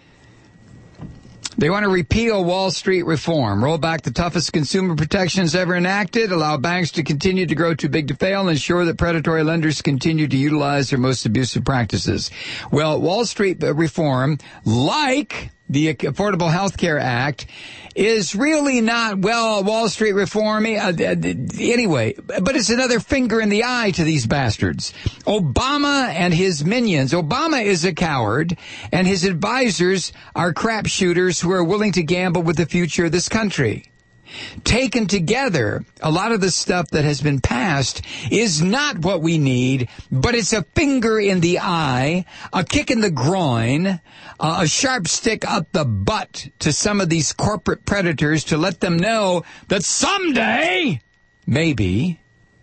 They want to repeal Wall Street reform, roll back the toughest consumer protections ever enacted, allow banks to continue to grow too big to fail, and ensure that predatory lenders continue to utilize their most abusive practices. Well, Wall Street reform, like the Affordable Health Care Act, is really not, well, Wall Street reform anyway, but it's another finger in the eye to these bastards. Obama and his minions. Obama is a coward, and his advisors are crap shooters who are willing to gamble with the future of this country. Taken together, a lot of the stuff that has been passed is not what we need, but it's a finger in the eye, a kick in the groin, a sharp stick up the butt to some of these corporate predators to let them know that someday, maybe,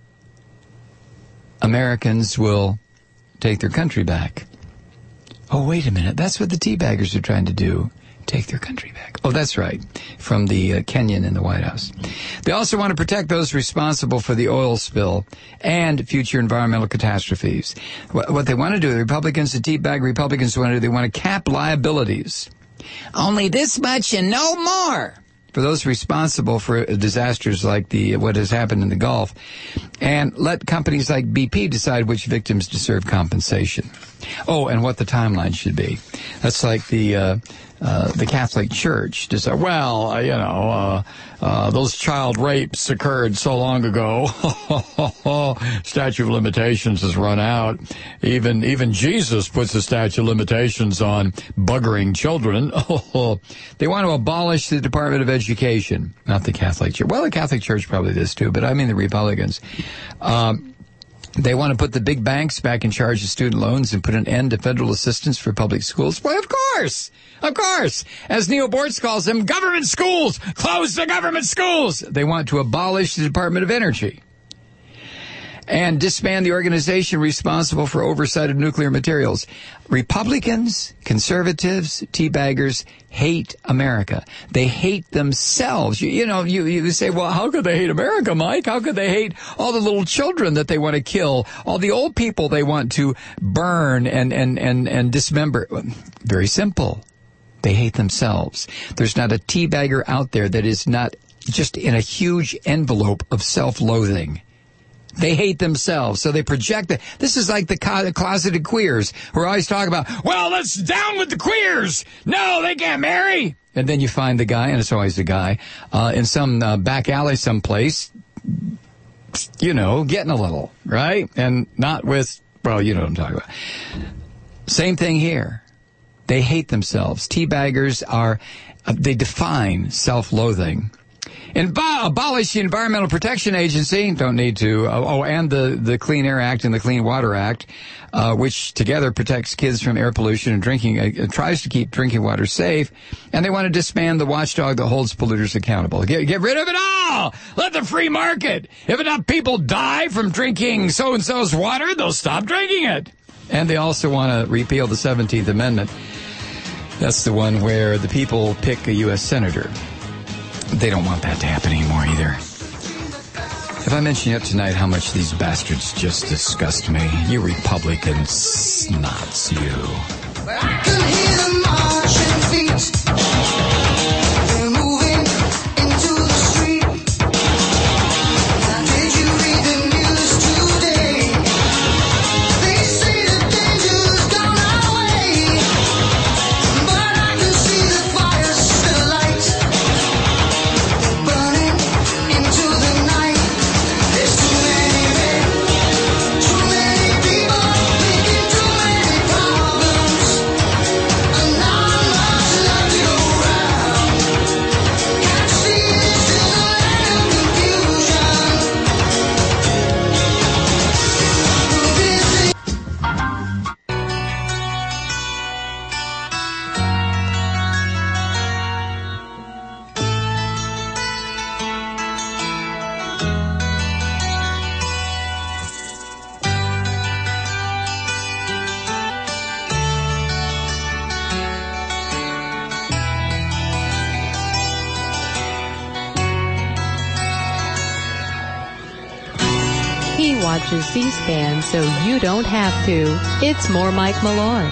Americans will take their country back. Oh, wait a minute. That's what the teabaggers are trying to do. Take their country back. Oh, that's right. From the Kenyan in the White House. They also want to protect those responsible for the oil spill and future environmental catastrophes. What they want to do, the Republicans, the teabag Republicans want to do, they want to cap liabilities. Only this much and no more for those responsible for disasters like what has happened in the Gulf, and let companies like BP decide which victims deserve compensation. Oh, and what the timeline should be. That's like the Catholic Church decide, those child rapes occurred so long ago. Statute of limitations has run out. Even Jesus puts a statute of limitations on buggering children. They want to abolish the Department of Education, not the Catholic Church. Well, the Catholic Church probably does too, but I mean the Republicans. They want to put the big banks back in charge of student loans and put an end to federal assistance for public schools. Well, of course. Of course. As Neil Bortz calls them, government schools. Close the government schools. They want to abolish the Department of Energy and disband the organization responsible for oversight of nuclear materials. Republicans, conservatives, teabaggers hate America. They hate themselves. You say, well, how could they hate America, Mike? How could they hate all the little children that they want to kill, all the old people they want to burn and dismember? Very simple. They hate themselves. There's not a teabagger out there that is not just in a huge envelope of self-loathing. They hate themselves, so they project it. This is like the closeted queers who are always talking about, well, let's down with the queers. No, they can't marry. And then you find the guy, and it's always the guy, in some back alley someplace, getting a little, right? And not with, well, you know what I'm talking about. Same thing here. They hate themselves. Teabaggers they define self-loathing. And abolish the Environmental Protection Agency, don't need to, and the Clean Air Act and the Clean Water Act, which together protects kids from air pollution and drinking, tries to keep drinking water safe, and they want to disband the watchdog that holds polluters accountable. Get rid of it all! Let the free market! If enough people die from drinking so-and-so's water, they'll stop drinking it! And they also want to repeal the 17th Amendment. That's the one where the people pick a U.S. senator. They don't want that to happen anymore either. Have I mentioned yet tonight how much these bastards just disgust me? You Republican snots, you. I can hear the marching feet. They're moving into the street. Now did you watches C-SPAN so you don't have to. It's more Mike Malloy.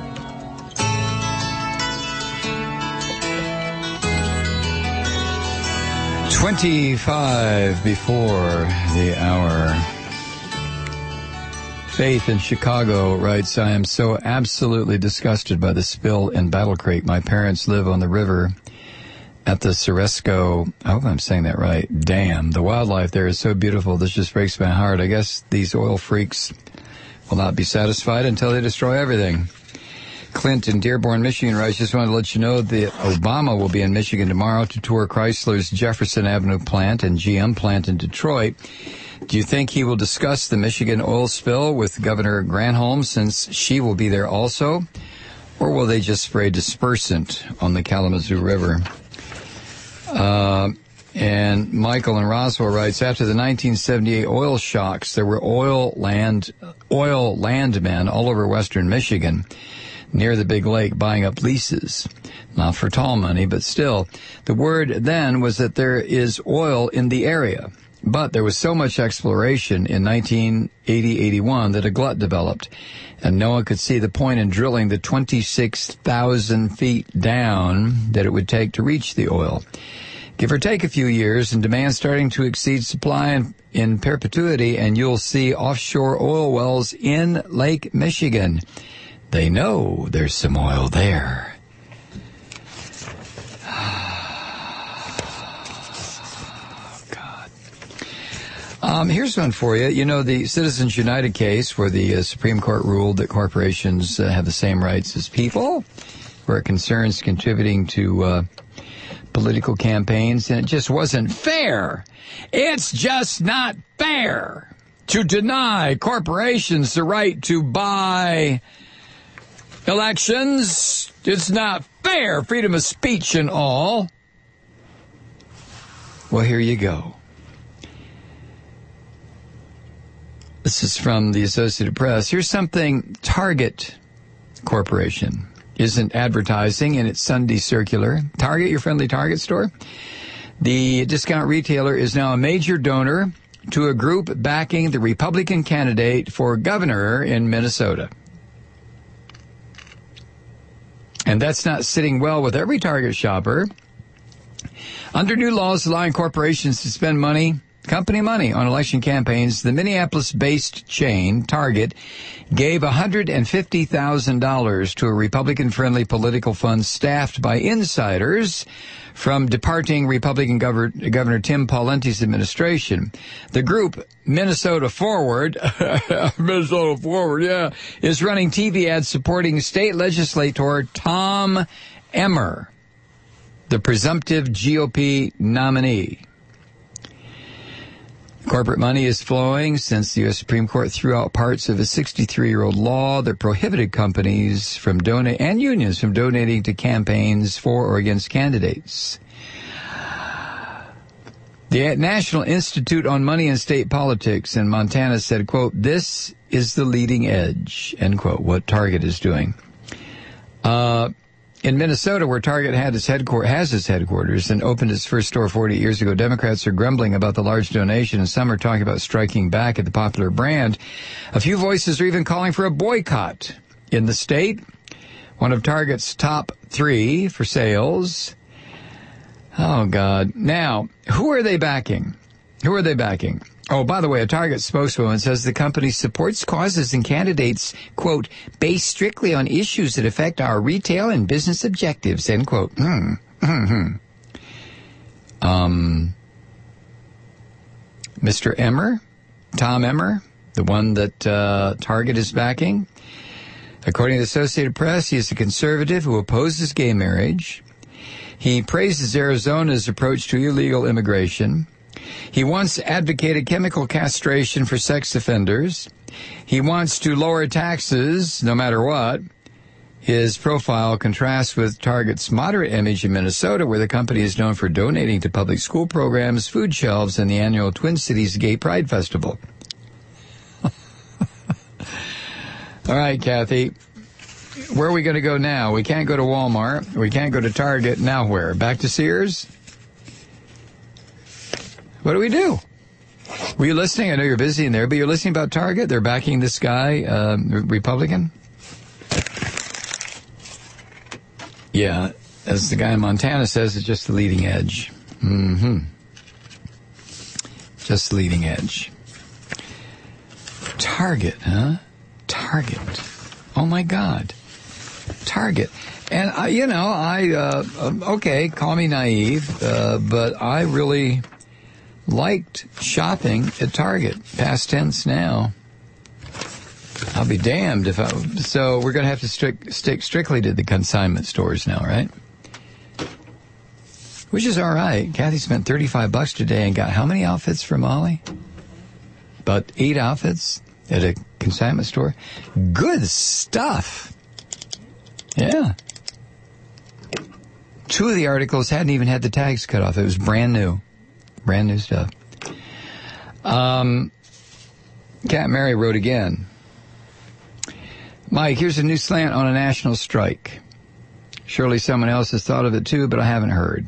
25 before the hour. Faith in Chicago writes, I am so absolutely disgusted by the spill in Battle Creek. My parents live on the river at the Ceresco, I hope I'm saying that right, dam. The wildlife there is so beautiful. This just breaks my heart. I guess these oil freaks will not be satisfied until they destroy everything. Clint in Dearborn, Michigan writes, just wanted to let you know that Obama will be in Michigan tomorrow to tour Chrysler's Jefferson Avenue plant and GM plant in Detroit. Do you think he will discuss the Michigan oil spill with Governor Granholm since she will be there also? Or will they just spray dispersant on the Kalamazoo River? And Michael in Roswell writes, after the 1978 oil shocks, there were oil landmen all over western Michigan near the big lake buying up leases. Not for tall money, but still. The word then was that there is oil in the area. But there was so much exploration in 1980-81 that a glut developed, and no one could see the point in drilling the 26,000 feet down that it would take to reach the oil. Give or take a few years, and demand starting to exceed supply in perpetuity, and you'll see offshore oil wells in Lake Michigan. They know there's some oil there. Here's one for you. You know, the Citizens United case where the Supreme Court ruled that corporations have the same rights as people, where it concerns contributing to political campaigns, and it just wasn't fair. It's just not fair to deny corporations the right to buy elections. It's not fair. Freedom of speech and all. Well, here you go. This is from the Associated Press. Here's something Target Corporation isn't advertising in its Sunday circular. Target, your friendly Target store? The discount retailer is now a major donor to a group backing the Republican candidate for governor in Minnesota. And that's not sitting well with every Target shopper. Under new laws allowing corporations to spend company money on election campaigns, the Minneapolis-based chain, Target, gave $150,000 to a Republican-friendly political fund staffed by insiders from departing Republican Governor Tim Pawlenty's administration. The group, Minnesota Forward, is running TV ads supporting state legislator Tom Emmer, the presumptive GOP nominee. Corporate money is flowing since the U.S. Supreme Court threw out parts of a 63-year-old law that prohibited companies from and unions from donating to campaigns for or against candidates. The National Institute on Money and State Politics in Montana said, quote, "This is the leading edge," end quote, what Target is doing. In Minnesota, where Target has its headquarters and opened its first store 40 years ago, Democrats are grumbling about the large donation, and some are talking about striking back at the popular brand. A few voices are even calling for a boycott in the state. One of Target's top 3 for sales. Oh, God. Now, who are they backing? Oh, by the way, a Target spokeswoman says the company supports causes and candidates, quote, based strictly on issues that affect our retail and business objectives, end quote. Mr. Emmer, Tom Emmer, the one that Target is backing, according to the Associated Press, he is a conservative who opposes gay marriage. He praises Arizona's approach to illegal immigration. He once advocated chemical castration for sex offenders. He wants to lower taxes no matter what. His profile contrasts with Target's moderate image in Minnesota, where the company is known for donating to public school programs, food shelves, and the annual Twin Cities Gay Pride Festival. All right, Kathy. Where are we going to go now? We can't go to Walmart. We can't go to Target. Now where? Back to Sears? What do we do? Were you listening? I know you're busy in there, but you're listening about Target? They're backing this guy, Republican? Yeah, as the guy in Montana says, it's just the leading edge. Mm-hmm. Just the leading edge. Target, huh? Target. Oh, my God. Target. And, okay, call me naive, but I really liked shopping at Target. Past tense now. I'll be damned if so we're going to have to stick strictly to the consignment stores now, right? Which is all right. Kathy spent $35 today and got how many outfits for Molly? About 8 outfits at a consignment store. Good stuff. Yeah. 2 of the articles hadn't even had the tags cut off. It was brand new. Brand new stuff. Cat Mary wrote again. Mike, here's a new slant on a national strike. Surely someone else has thought of it too, but I haven't heard.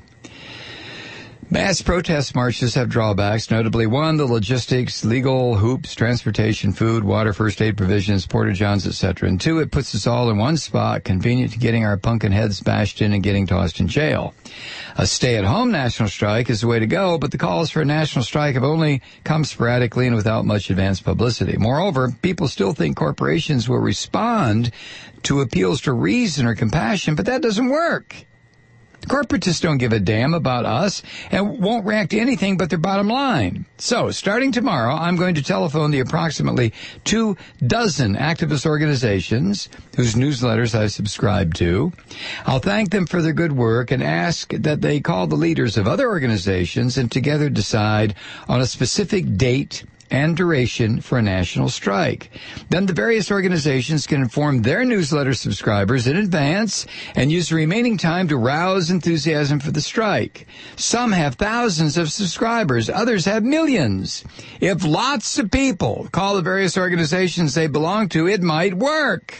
Mass protest marches have drawbacks, notably 1, the logistics, legal hoops, transportation, food, water, first aid provisions, porta-johns, etc. And 2, it puts us all in one spot, convenient to getting our punkin' heads bashed in and getting tossed in jail. A stay-at-home national strike is the way to go, but the calls for a national strike have only come sporadically and without much advance publicity. Moreover, people still think corporations will respond to appeals to reason or compassion, but that doesn't work. Corporatists don't give a damn about us and won't react to anything but their bottom line. So, starting tomorrow, I'm going to telephone the approximately 24 activist organizations whose newsletters I subscribe to. I'll thank them for their good work and ask that they call the leaders of other organizations and together decide on a specific date and duration for a national strike. Then the various organizations can inform their newsletter subscribers in advance and use the remaining time to rouse enthusiasm for the strike. Some have thousands of subscribers, others have millions. If lots of people call the various organizations they belong to, it might work.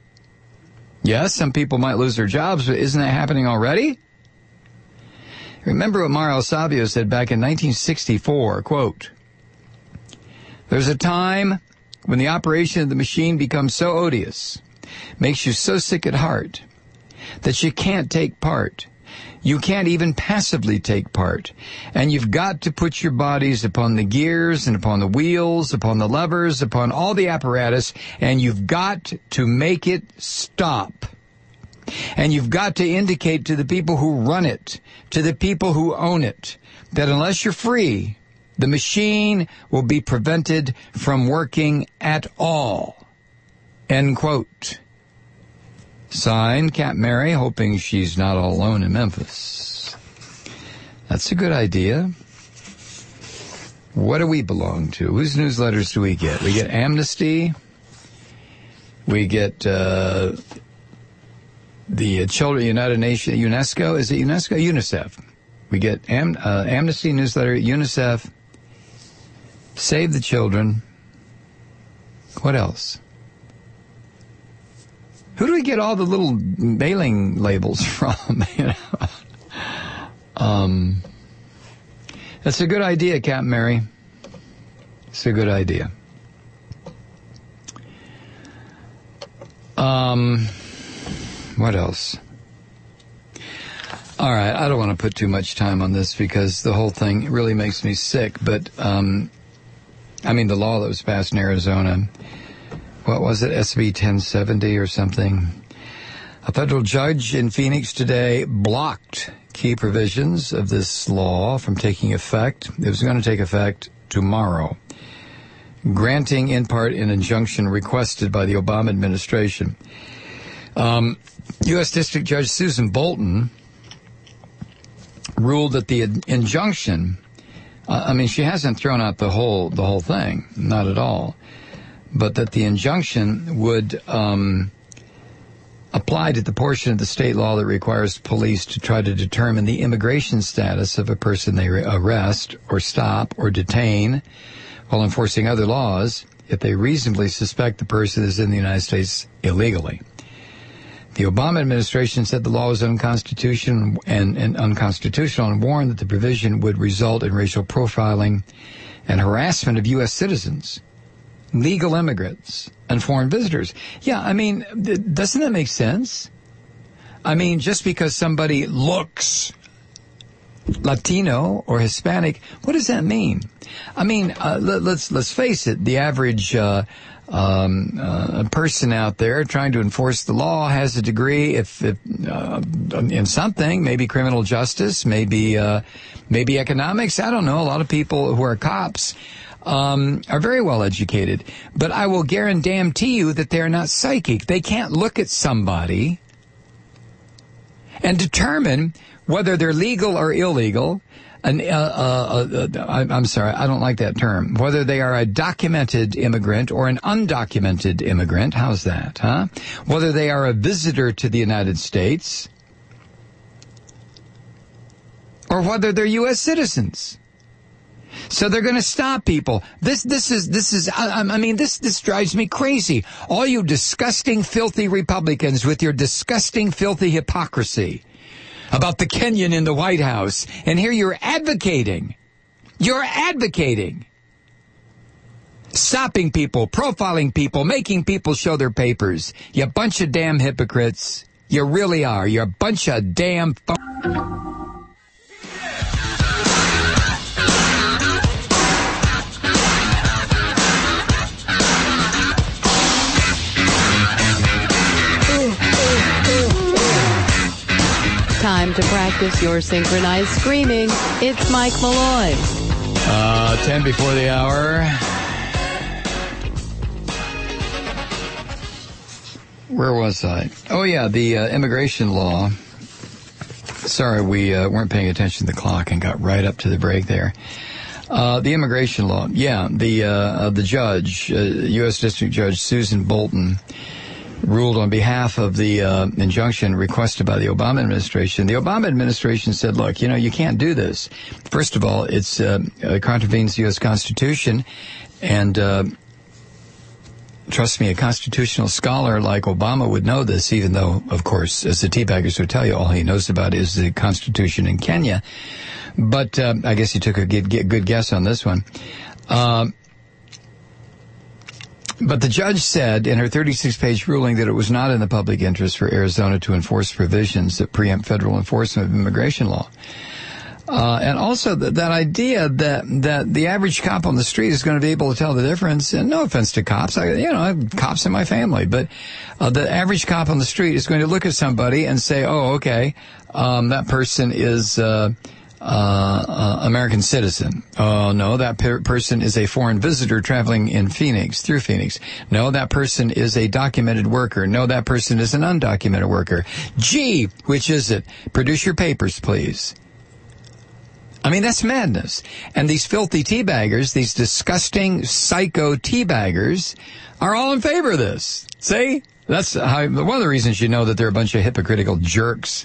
Yes, some people might lose their jobs, but isn't that happening already? Remember what Mario Savio said back in 1964, quote, "There's a time when the operation of the machine becomes so odious, makes you so sick at heart, that you can't take part. You can't even passively take part. And you've got to put your bodies upon the gears and upon the wheels, upon the levers, upon all the apparatus, and you've got to make it stop. And you've got to indicate to the people who run it, to the people who own it, that unless you're free, the machine will be prevented from working at all." End quote. Signed, Cat Mary, hoping she's not all alone in Memphis. That's a good idea. What do we belong to? Whose newsletters do we get? We get Amnesty. We get the Children United Nations, UNESCO. Is it UNESCO? UNICEF. We get Amnesty newsletter, UNICEF, Save the Children. What else? Who do we get all the little mailing labels from? That's a good idea, Cat Mary. It's a good idea. What else? All right, I don't want to put too much time on this because the whole thing really makes me sick, but the law that was passed in Arizona, what was it, SB 1070 or something? A federal judge in Phoenix today blocked key provisions of this law from taking effect. It was going to take effect tomorrow, granting in part an injunction requested by the Obama administration. U.S. District Judge Susan Bolton ruled that the injunction, she hasn't thrown out the whole thing, not at all, but that the injunction would apply to the portion of the state law that requires police to try to determine the immigration status of a person they arrest or stop or detain while enforcing other laws if they reasonably suspect the person is in the United States illegally. The Obama administration said the law was unconstitutional and warned that the provision would result in racial profiling and harassment of U.S. citizens, legal immigrants, and foreign visitors. Yeah, I mean, doesn't that make sense? I mean, just because somebody looks Latino or Hispanic, what does that mean? I mean, let's face it. The average person out there trying to enforce the law has a degree, in something, maybe criminal justice, maybe economics. I don't know. A lot of people who are cops are very well educated, but I will guarantee you that they're not psychic. They can't look at somebody and determine whether they're legal or illegal. I'm sorry, I don't like that term. Whether they are a documented immigrant or an undocumented immigrant. How's that, huh? Whether they are a visitor to the United States or whether they're U.S. citizens. So they're going to stop people. This drives me crazy. All you disgusting, filthy Republicans with your disgusting, filthy hypocrisy about the Kenyan in the White House. And here you're advocating stopping people, profiling people, making people show their papers. You bunch of damn hypocrites. You really are. You're a bunch of damn Time to practice your synchronized screaming. It's Mike Malloy. 10 before the hour. Where was I? Oh, yeah, the immigration law. Sorry, we weren't paying attention to the clock and got right up to the break there. The immigration law. Yeah, the judge, U.S. District Judge Susan Bolton, ruled on behalf of the injunction requested by the Obama administration. The Obama administration said, look, you can't do this. First of all, it contravenes the U.S. Constitution, and trust me, a constitutional scholar like Obama would know this, even though, of course, as the teabaggers would tell you, all he knows about is the Constitution in Kenya. But I guess he took a good guess on this one. But the judge said in her 36-page ruling that it was not in the public interest for Arizona to enforce provisions that preempt federal enforcement of immigration law. And also that idea that the average cop on the street is going to be able to tell the difference, and no offense to cops, I have cops in my family, but the average cop on the street is going to look at somebody and say, oh, okay, that person is American citizen. Oh, no, that person is a foreign visitor traveling through Phoenix. No, that person is a documented worker. No, that person is an undocumented worker. Gee, which is it? Produce your papers, please. I mean, that's madness. And these filthy teabaggers, these disgusting psycho teabaggers, are all in favor of this. See? That's one of the reasons you know that they're a bunch of hypocritical jerks.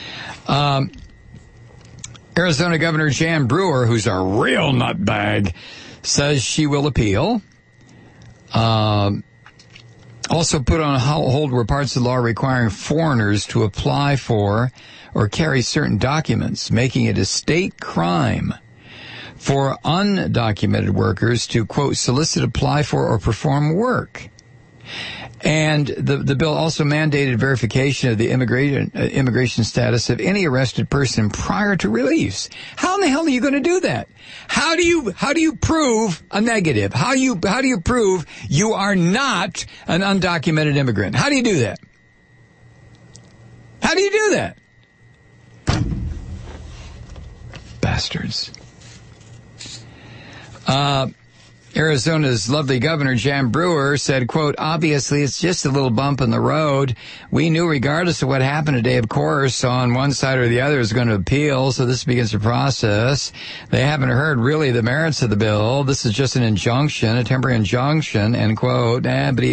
Arizona Governor Jan Brewer, who's a real nutbag, says she will appeal. Also put on hold were parts of the law requiring foreigners to apply for or carry certain documents, making it a state crime for undocumented workers to, quote, solicit, apply for, or perform work. And the bill also mandated verification of the immigration status of any arrested person prior to release. How in the hell are you going to do that? How do you prove a negative? How do you prove you are not an undocumented immigrant? How do you do that? How do you do that? Bastards. Arizona's lovely governor, Jan Brewer, said, quote, obviously it's just a little bump in the road. We knew regardless of what happened today, of course, on one side or the other is going to appeal, so this begins the process. They haven't heard really the merits of the bill. This is just an injunction, a temporary injunction, end quote.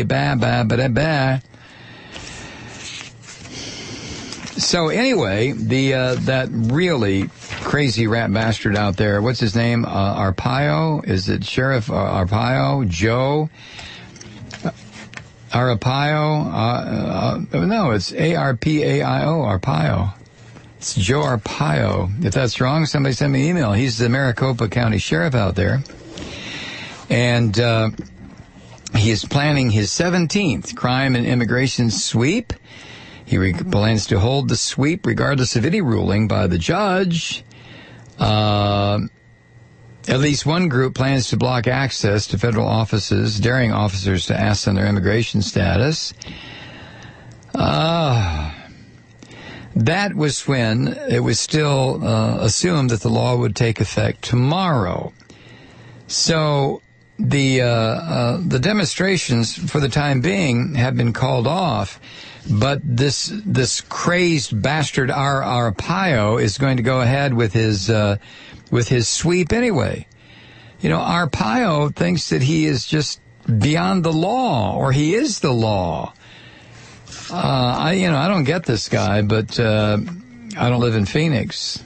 So anyway, that really crazy rat bastard out there, what's his name? Arpaio? Is it Sheriff Arpaio? Joe? Arpaio. No, it's A-R-P-A-I-O, Arpaio. It's Joe Arpaio. If that's wrong, somebody send me an email. He's the Maricopa County Sheriff out there. And he is planning his 17th crime and immigration sweep. He plans to hold the sweep regardless of any ruling by the judge. At least one group plans to block access to federal offices, daring officers to ask them their immigration status. That was when it was still assumed that the law would take effect tomorrow. So the demonstrations, for the time being, have been called off. But this crazed bastard Arpaio is going to go ahead with his sweep anyway. You know, Arpaio thinks that he is just beyond the law, or he is the law. I don't get this guy, but I don't live in Phoenix.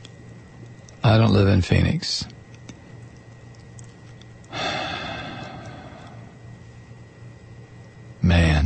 Man.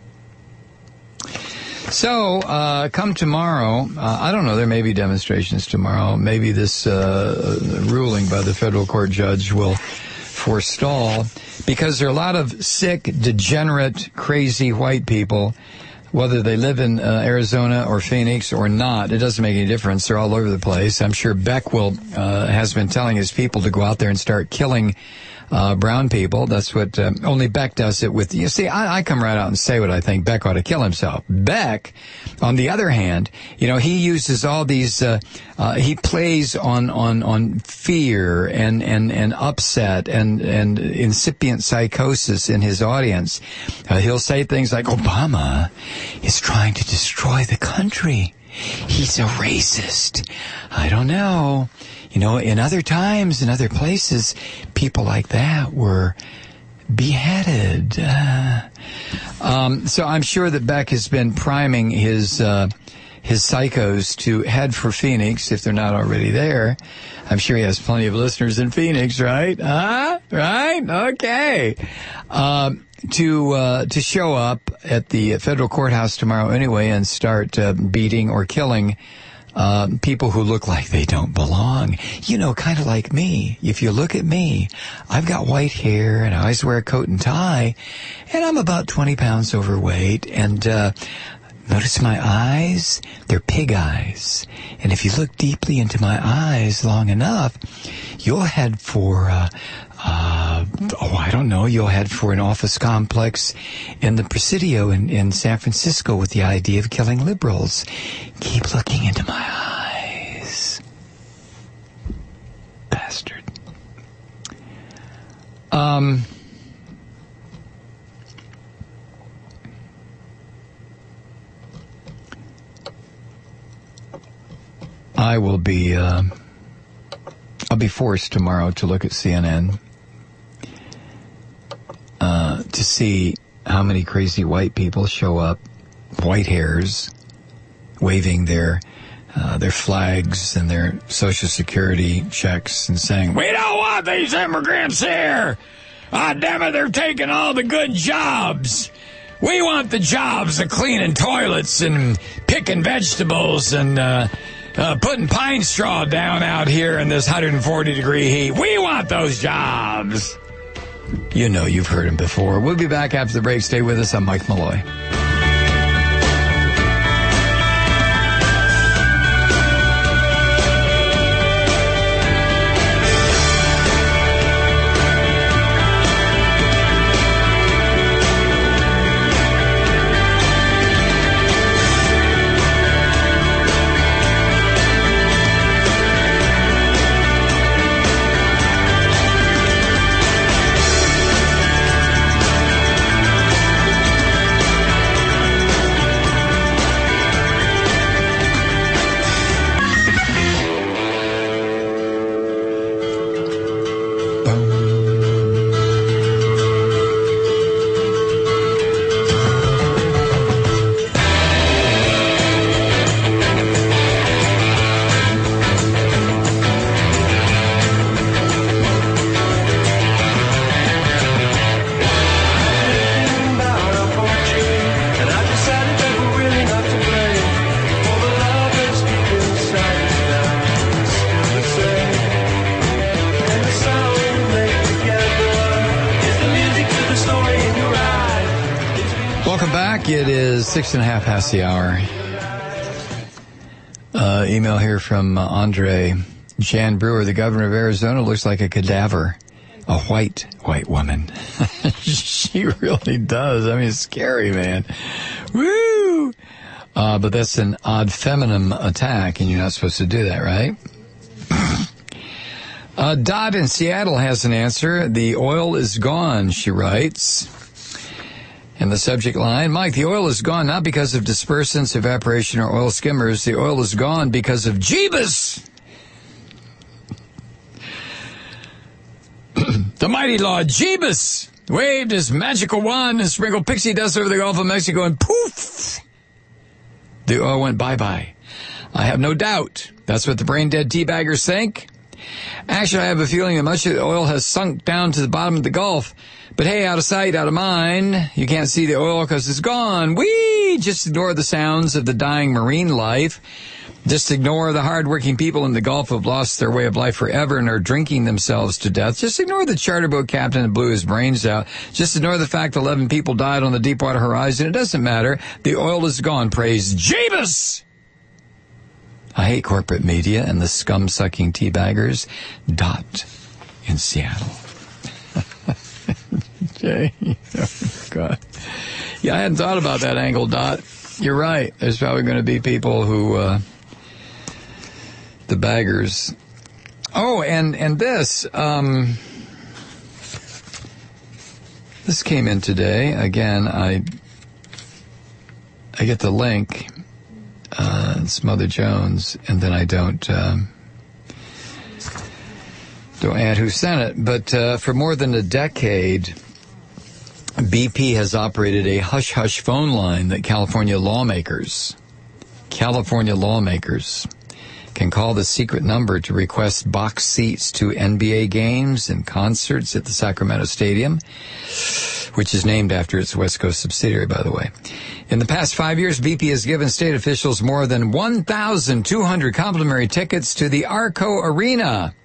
So, come tomorrow, I don't know, there may be demonstrations tomorrow. Maybe this ruling by the federal court judge will forestall, because there are a lot of sick, degenerate, crazy white people, whether they live in Arizona or Phoenix or not. It doesn't make any difference. They're all over the place. I'm sure Beck has been telling his people to go out there and start killing brown people. That's what only Beck does it with. You see, I come right out and say what I think. Beck ought to kill himself. Beck, on the other hand, he uses all these. He plays on fear and upset and incipient psychosis in his audience. He'll say things like, "Obama is trying to destroy the country. He's a racist." I don't know. In other times, in other places, people like that were beheaded. So I'm sure that Beck has been priming his psychos to head for Phoenix if they're not already there. I'm sure he has plenty of listeners in Phoenix, right? Right? Okay. To show up at the federal courthouse tomorrow anyway and start beating or killing people who look like they don't belong. Kind of like me. If you look at me, I've got white hair and I always wear a coat and tie, and I'm about 20 pounds overweight, and notice my eyes? They're pig eyes. And if you look deeply into my eyes long enough, you'll head for you'll head for an office complex in the Presidio in San Francisco with the idea of killing liberals. Keep looking into my eyes. Bastard. I'll be forced tomorrow to look at CNN to see how many crazy white people show up, white hairs, waving their flags and their Social Security checks and saying, "We don't want these immigrants here! Ah, damn it, they're taking all the good jobs! We want the jobs of cleaning toilets and picking vegetables and putting pine straw down out here in this 140-degree heat. We want those jobs!" You've heard him before. We'll be back after the break. Stay with us. I'm Mike Malloy. 6:30 past the hour. Email here from Andre. Jan Brewer, the governor of Arizona, looks like a cadaver. A white woman. She really does. I mean, it's scary, man. Woo! But that's an ad feminine attack, and you're not supposed to do that, right? Dot in Seattle has an answer. The oil is gone, she writes. In the subject line, Mike, the oil is gone not because of dispersants, evaporation, or oil skimmers. The oil is gone because of Jeebus! The mighty Lord Jeebus waved his magical wand and sprinkled pixie dust over the Gulf of Mexico, and poof! The oil went bye-bye. I have no doubt that's what the brain-dead teabaggers think. Actually, I have a feeling that much of the oil has sunk down to the bottom of the Gulf. But hey, out of sight, out of mind. You can't see the oil because it's gone. Whee! Just ignore the sounds of the dying marine life. Just ignore the hard-working people in the Gulf who have lost their way of life forever and are drinking themselves to death. Just ignore the charter boat captain who blew his brains out. Just ignore the fact 11 people died on the Deepwater Horizon. It doesn't matter. The oil is gone. Praise Jeebus! I hate corporate media and the scum-sucking teabaggers. Dot in Seattle. Jay, oh God. Yeah, I hadn't thought about that angle, Dot. You're right. There's probably going to be people who, the baggers. Oh, and this, this came in today. Again, I get the link. It's Mother Jones, and then I don't add who sent it. But for more than a decade, BP has operated a hush-hush phone line that California lawmakers can call the secret number to request box seats to NBA games and concerts at the Sacramento Stadium, which is named after its West Coast subsidiary, by the way. In the past 5 years, BP has given state officials more than 1,200 complimentary tickets to the Arco Arena,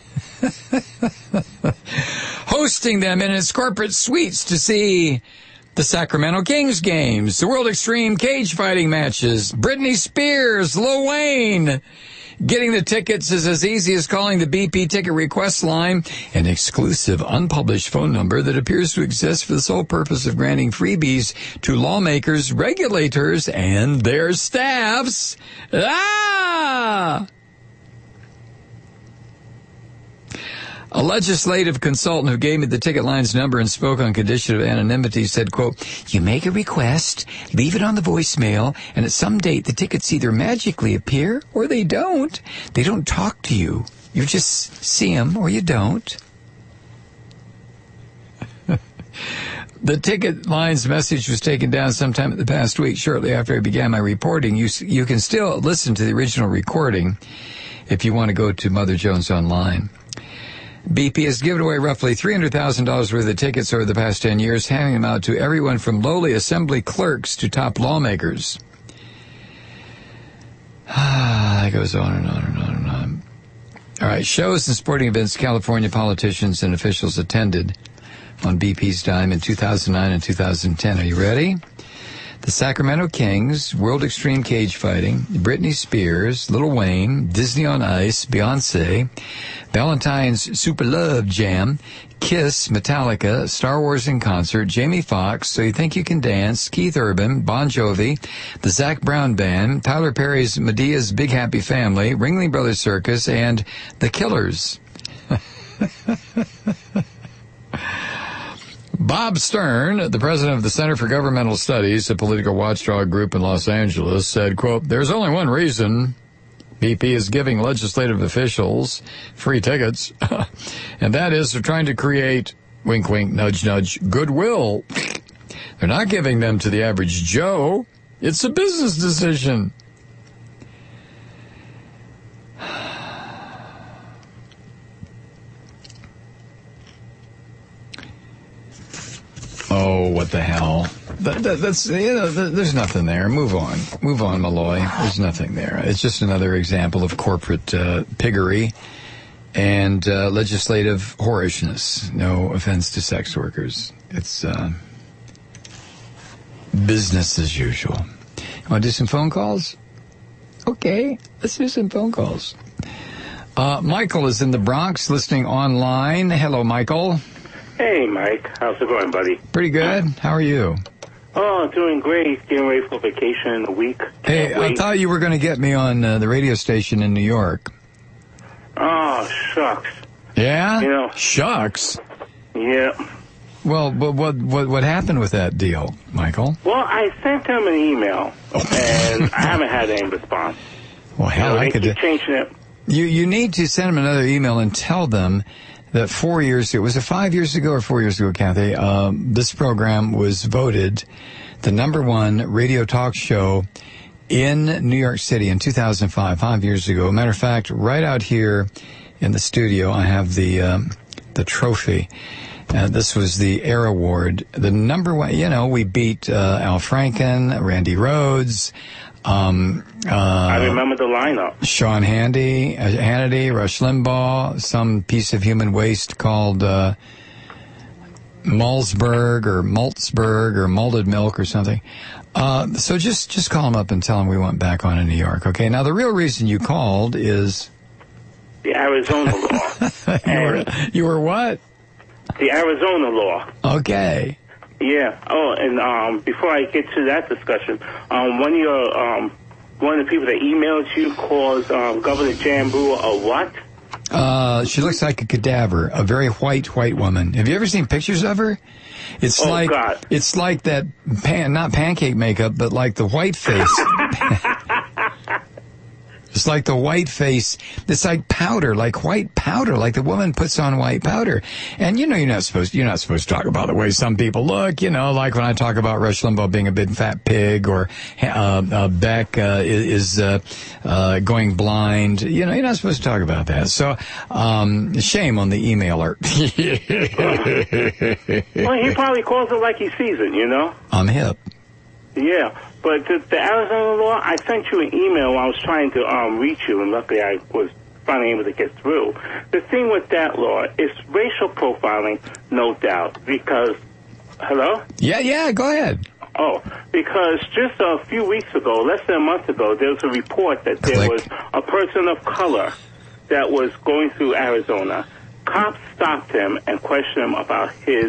hosting them in its corporate suites to see the Sacramento Kings games, the World Extreme cage fighting matches, Britney Spears, Lil Wayne. Getting the tickets is as easy as calling the BP ticket request line, an exclusive unpublished phone number that appears to exist for the sole purpose of granting freebies to lawmakers, regulators, and their staffs. Ah! A legislative consultant who gave me the ticket line's number and spoke on condition of anonymity said, quote, "You make a request, leave it on the voicemail, and at some date the tickets either magically appear or they don't. They don't talk to you. You just see them or you don't." The ticket line's message was taken down sometime in the past week, shortly after I began my reporting. You can still listen to the original recording if you want to go to Mother Jones Online. BP has given away roughly $300,000 worth of tickets over the past 10 years, handing them out to everyone from lowly assembly clerks to top lawmakers. It goes on and on and on and on. All right, shows and sporting events California politicians and officials attended on BP's dime in 2009 and 2010. Are you ready? The Sacramento Kings, World Extreme Cage Fighting, Britney Spears, Lil Wayne, Disney on Ice, Beyonce, Valentine's Super Love Jam, Kiss, Metallica, Star Wars in Concert, Jamie Foxx, So You Think You Can Dance, Keith Urban, Bon Jovi, the Zac Brown Band, Tyler Perry's Medea's Big Happy Family, Ringling Brothers Circus, and The Killers. Bob Stern, the president of the Center for Governmental Studies, a political watchdog group in Los Angeles, said, quote, "There's only one reason BP is giving legislative officials free tickets, and that is they're trying to create, wink, wink, nudge, nudge, goodwill. They're not giving them to the average Joe. It's a business decision." Oh, what the hell? That's, there's nothing there. Move on, Malloy. There's nothing there. It's just another example of corporate piggery and legislative whorishness. No offense to sex workers. It's business as usual. Want to do some phone calls? Okay, let's do some phone calls. Michael is in the Bronx listening online. Hello, Michael. Hey, Mike. How's it going, buddy? Pretty good. How are you? Oh, doing great. Getting ready for vacation in a week. Hey, Can't wait. I thought you were going to get me on the radio station in New York. Oh, shucks. Yeah? You know. Shucks. Yeah. Well, what happened with that deal, Michael? Well, I sent them an email, and I haven't had any response. Well, hell, I they could. keep changing it. You need to send them another email and tell them that 4 years ago, was it 5 years ago or 4 years ago, Kathy? This program was voted the #1 radio talk show in New York City in 2005, 5 years ago. Matter of fact, right out here in the studio, I have the trophy. This was the Air Award. The #1, you know, we beat Al Franken, Randy Rhoads. I remember the lineup. Sean Hannity, Rush Limbaugh, some piece of human waste called Malzberg or Maltzberg or malted milk or something. So just call them up and tell them we went back on in New York. Okay. Now the real reason you called is The Arizona law. you were what? The Arizona law. Okay. Yeah. Oh, and before I get to that discussion, one of the people that emailed you calls Governor Jambu a what? She looks like a cadaver, a very white woman. Have you ever seen pictures of her? It's God. It's like that not pancake makeup, but like the white face. It's like the white face. It's like powder, like white powder, like the woman puts on white powder. And you know, you're not supposed to talk about the way some people look. You know, like when I talk about Rush Limbaugh being a big fat pig, or Beck is going blind. You know, you're not supposed to talk about that. So, shame on the emailer. Well, he probably calls it like he sees it. You know. I'm hip. Yeah, but the Arizona law, I sent you an email while I was trying to reach you, and luckily I was finally able to get through. The thing with that law is racial profiling, no doubt, because... Hello? Yeah, go ahead. Oh, because just a few weeks ago, less than a month ago, there was a report that there was a person of color that was going through Arizona. Cops stopped him and questioned him about his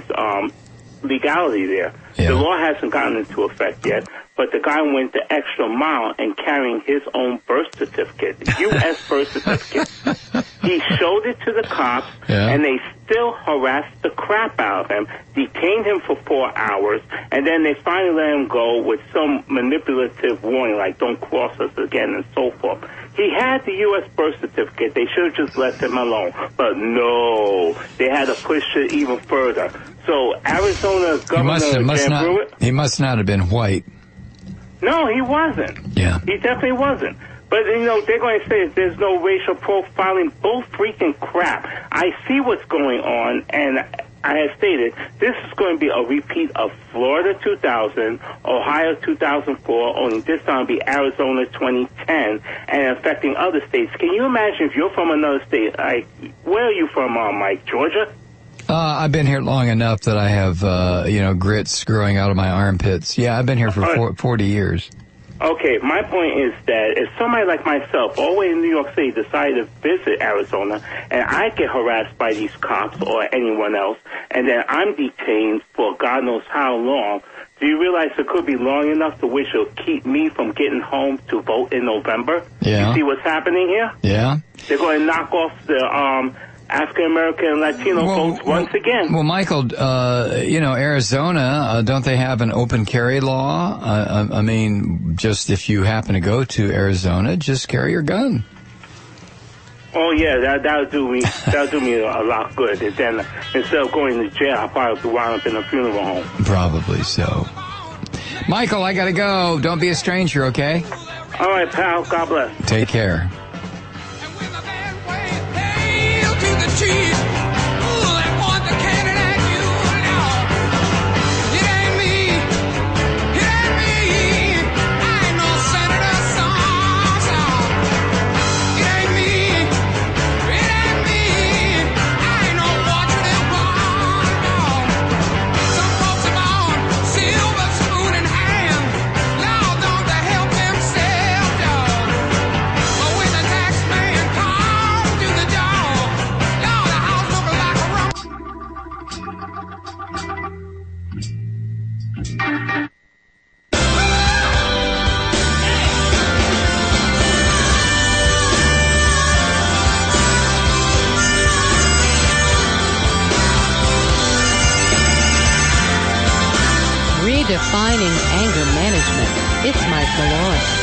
legality there. Yeah. The law hasn't gotten into effect yet, but the guy went the extra mile in carrying his own birth certificate, U.S. birth certificate. He showed it to the cops, and they still harassed the crap out of him, detained him for 4 hours, and then they finally let him go with some manipulative warning, like don't cross us again and so forth. He had the U.S. birth certificate. They should have just left him alone. But no, they had to push it even further. So Arizona Governor Jan Brewer... He must not have been white. No, he wasn't. Yeah. He definitely wasn't. But, you know, they're going to say there's no racial profiling. Bull freaking crap. I see what's going on, and I have stated this is going to be a repeat of Florida 2000, Ohio 2004, only this time it'll be Arizona 2010, and affecting other states. Can you imagine if you're from another state? Where are you from, Mike? Georgia? I've been here long enough that I have, grits growing out of my armpits. Yeah, I've been here for 40 years. Okay, my point is that if somebody like myself, all the way in New York City, decided to visit Arizona, and I get harassed by these cops or anyone else, and then I'm detained for God knows how long, do you realize it could be long enough to which it'll keep me from getting home to vote in November? Yeah. You see what's happening here? Yeah. They're going to knock off the African-American and Latino votes once again. Well, Michael, Arizona, don't they have an open carry law? I mean, just if you happen to go to Arizona, just carry your gun. Oh yeah, that'll do me a lot good. And then instead of going to jail, I'll probably wind up in a funeral home. Probably so. Michael, I gotta go. Don't be a stranger, okay? All right, pal. God bless. Take care. Redefining anger management. It's Mike Malloy.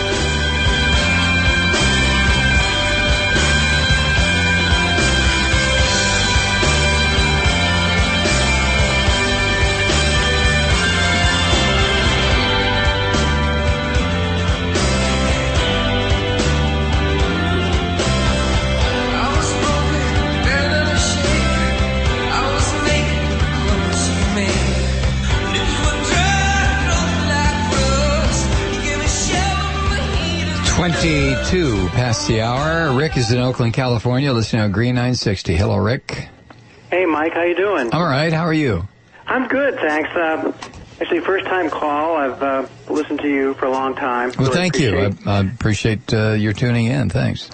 Two past the hour. Rick is in Oakland, California, listening on Green 960. Hello, Rick. Hey, Mike. How you doing? All right. How are you? I'm good, thanks. Actually, first-time call. I've listened to you for a long time. Well, thank you. I appreciate your tuning in. Thanks.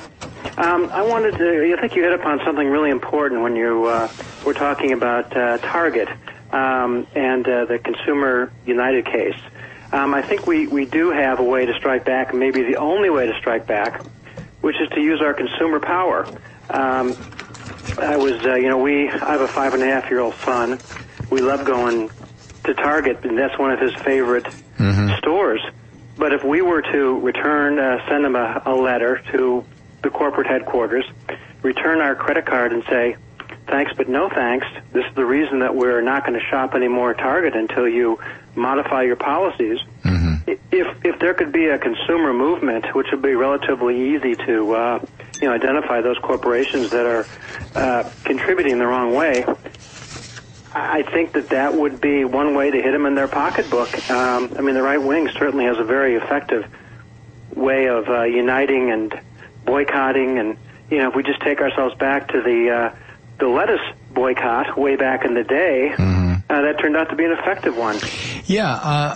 I think you hit upon something really important when you were talking about Target and the Consumer United case. I think we do have a way to strike back, maybe the only way to strike back, which is to use our consumer power. I have a 5.5-year-old son. We love going to Target, and that's one of his favorite stores. But if we were to send him a letter to the corporate headquarters, return our credit card and say, thanks, but no thanks. This is the reason that we're not going to shop anymore at Target until you modify your policies. If there could be a consumer movement, which would be relatively easy to identify those corporations that are contributing the wrong way, I think that would be one way to hit them in their pocketbook. The right wing certainly has a very effective way of uniting and boycotting, and if we just take ourselves back to the lettuce boycott way back in the day, that turned out to be an effective one. Yeah,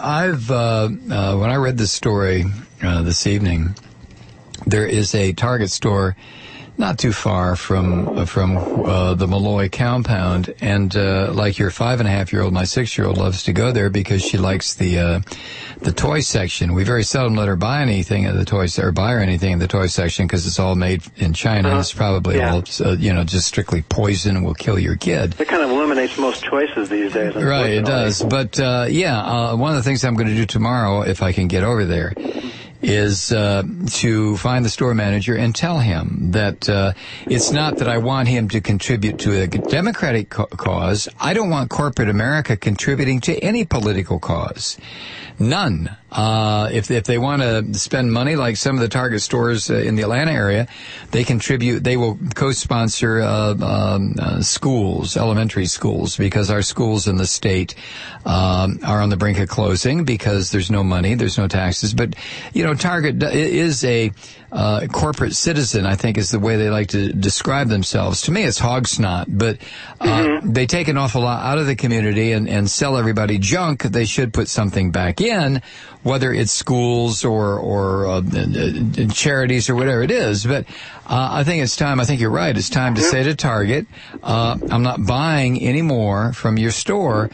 when I read this story this evening, there is a Target store not too far from the Malloy compound, and like your 5.5-year-old, my 6-year-old loves to go there because she likes the toy section. We very seldom let her buy anything at the toy or buy her anything in the toy section because it's all made in China. It's probably all just strictly poison and will kill your kid. It kind of eliminates most choices these days. Right, it does. But one of the things I'm going to do tomorrow, if I can get over there, is to find the store manager and tell him that it's not that I want him to contribute to a Democratic cause. I don't want corporate America contributing to any political cause. None. If they want to spend money like some of the Target stores in the Atlanta area, they contribute. They will co-sponsor schools, elementary schools, because our schools in the state are on the brink of closing because there's no money, there's no taxes. But Target is a corporate citizen, I think is the way they like to describe themselves. To me, it's hog snot, but they take an awful lot out of the community and sell everybody junk. They should put something back in, whether it's schools or charities or whatever it is. But I think it's time. I think you're right. It's time to say to Target, I'm not buying any more from your store,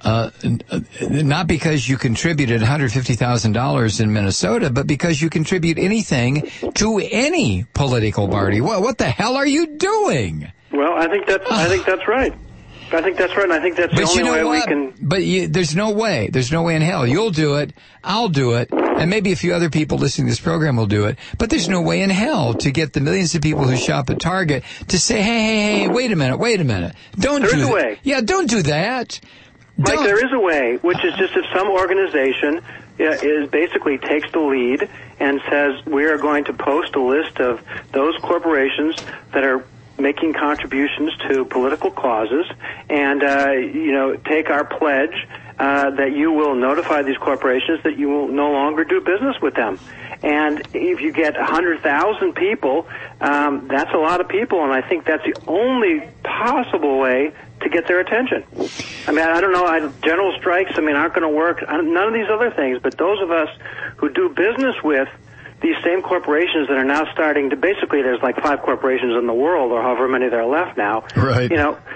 not because you contributed $150,000 in Minnesota, but because you contribute anything to any political party. Well, what the hell are you doing? Well, I think that's right. I think that's right, and I think that's the only way we can... But there's no way. There's no way in hell. You'll do it, I'll do it, and maybe a few other people listening to this program will do it, but there's no way in hell to get the millions of people who shop at Target to say, hey, wait a minute. Don't do that. There is a way. Yeah, don't do that. Mike, there is a way, which is just if some organization basically takes the lead and says, we are going to post a list of those corporations that are making contributions to political causes, and take our pledge that you will notify these corporations that you will no longer do business with them. And if you get 100,000 people, that's a lot of people, and I think that's the only possible way to get their attention. I mean, I don't know, general strikes, aren't going to work. None of these other things, but those of us who do business with these same corporations that are now starting to, basically there's like 5 corporations in the world, or however many there are left now. Right.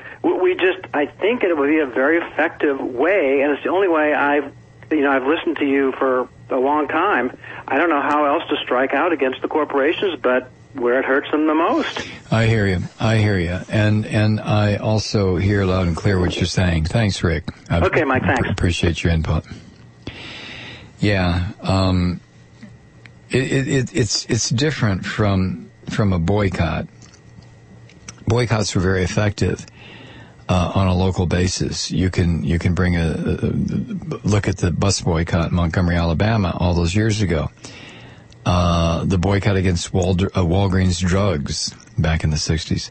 I think it would be a very effective way, and it's the only way I've listened to you for a long time. I don't know how else to strike out against the corporations, but where it hurts them the most. I hear you. And I also hear loud and clear what you're saying. Thanks, Rick. Okay, Mike, thanks. Appreciate your input. Yeah. It's different from a boycott. Boycotts were very effective on a local basis. You can bring look at the bus boycott in Montgomery, Alabama, all those years ago. The boycott against Walgreens drugs back in the 60s.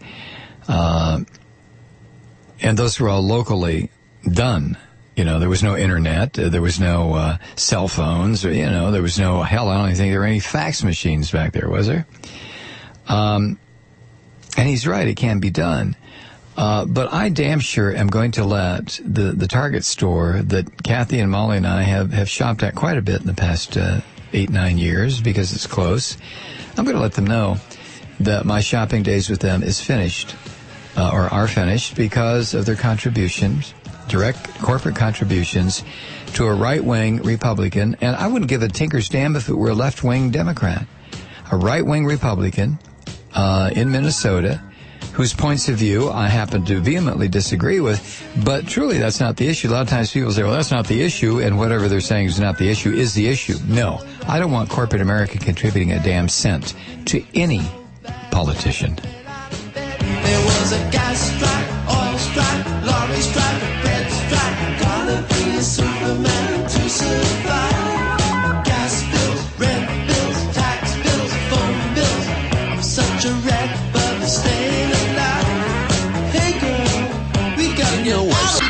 And those were all locally done. You know, there was no internet, there was no cell phones, or, you know, there was no, hell, I don't even think there were any fax machines back there, was there? And he's right, it can be done. But I damn sure am going to let the Target store that Kathy and Molly and I have shopped at quite a bit in the past 8-9 years, because it's close. I'm going to let them know that my shopping days with them is finished, or are finished, because of their contributions, direct corporate contributions to a right-wing Republican, and I wouldn't give a tinker's damn if it were a left-wing Democrat, a right-wing Republican in Minnesota, whose points of view I happen to vehemently disagree with, but truly that's not the issue. A lot of times people say, well, that's not the issue, and whatever they're saying is not the issue is the issue. No, I don't want corporate America contributing a damn cent to any politician. There was a gas strike, oil strike, lorry strike, bread strike. Gotta be a Superman to survive. Gas bills, rent bills, tax bills, phone bills. I'm such a wreck, but I'm staying alive. Hey girl, we gotta get out.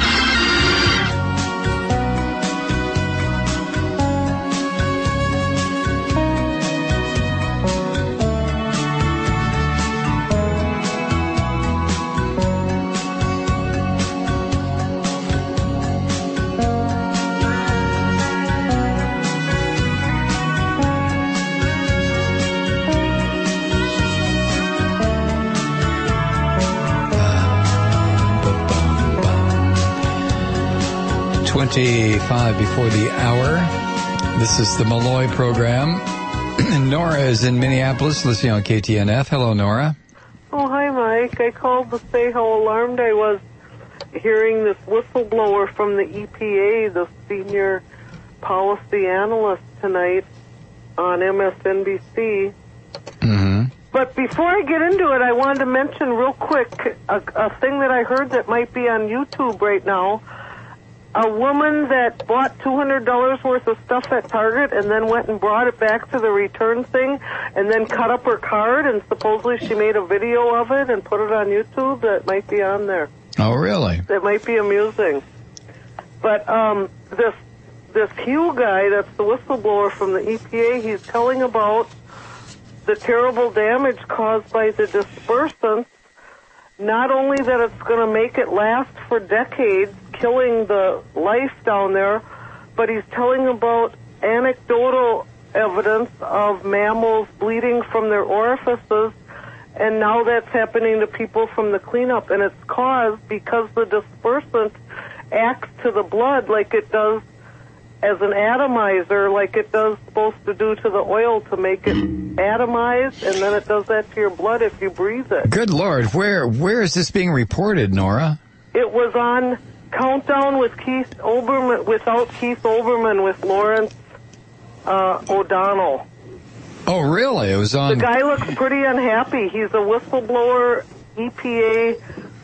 Before the hour. This is the Malloy program. Nora is in Minneapolis, listening on KTNF. Hello, Nora. Oh, hi, Mike. I called to say how alarmed I was hearing this whistleblower from the EPA, the senior policy analyst, tonight on MSNBC. Mm-hmm. But before I get into it, I wanted to mention real quick a thing that I heard that might be on YouTube right now. A woman that bought $200 worth of stuff at Target and then went and brought it back to the return thing and then cut up her card, and supposedly she made a video of it and put it on YouTube. That might be on there. Oh, really? That might be amusing. But this Hugh guy, that's the whistleblower from the EPA, he's telling about the terrible damage caused by the dispersants. Not only that it's going to make it last for decades, killing the life down there, but he's telling about anecdotal evidence of mammals bleeding from their orifices, and now that's happening to people from the cleanup, and it's caused because the dispersant acts to the blood like it does as an atomizer, like it does supposed to do to the oil to make it atomized, and then it does that to your blood if you breathe it. Good Lord, where is this being reported, Nora? It was on Countdown with Keith Olbermann, without Keith Olbermann, with Lawrence O'Donnell. Oh, really? It was on... The guy looks pretty unhappy. He's a whistleblower, EPA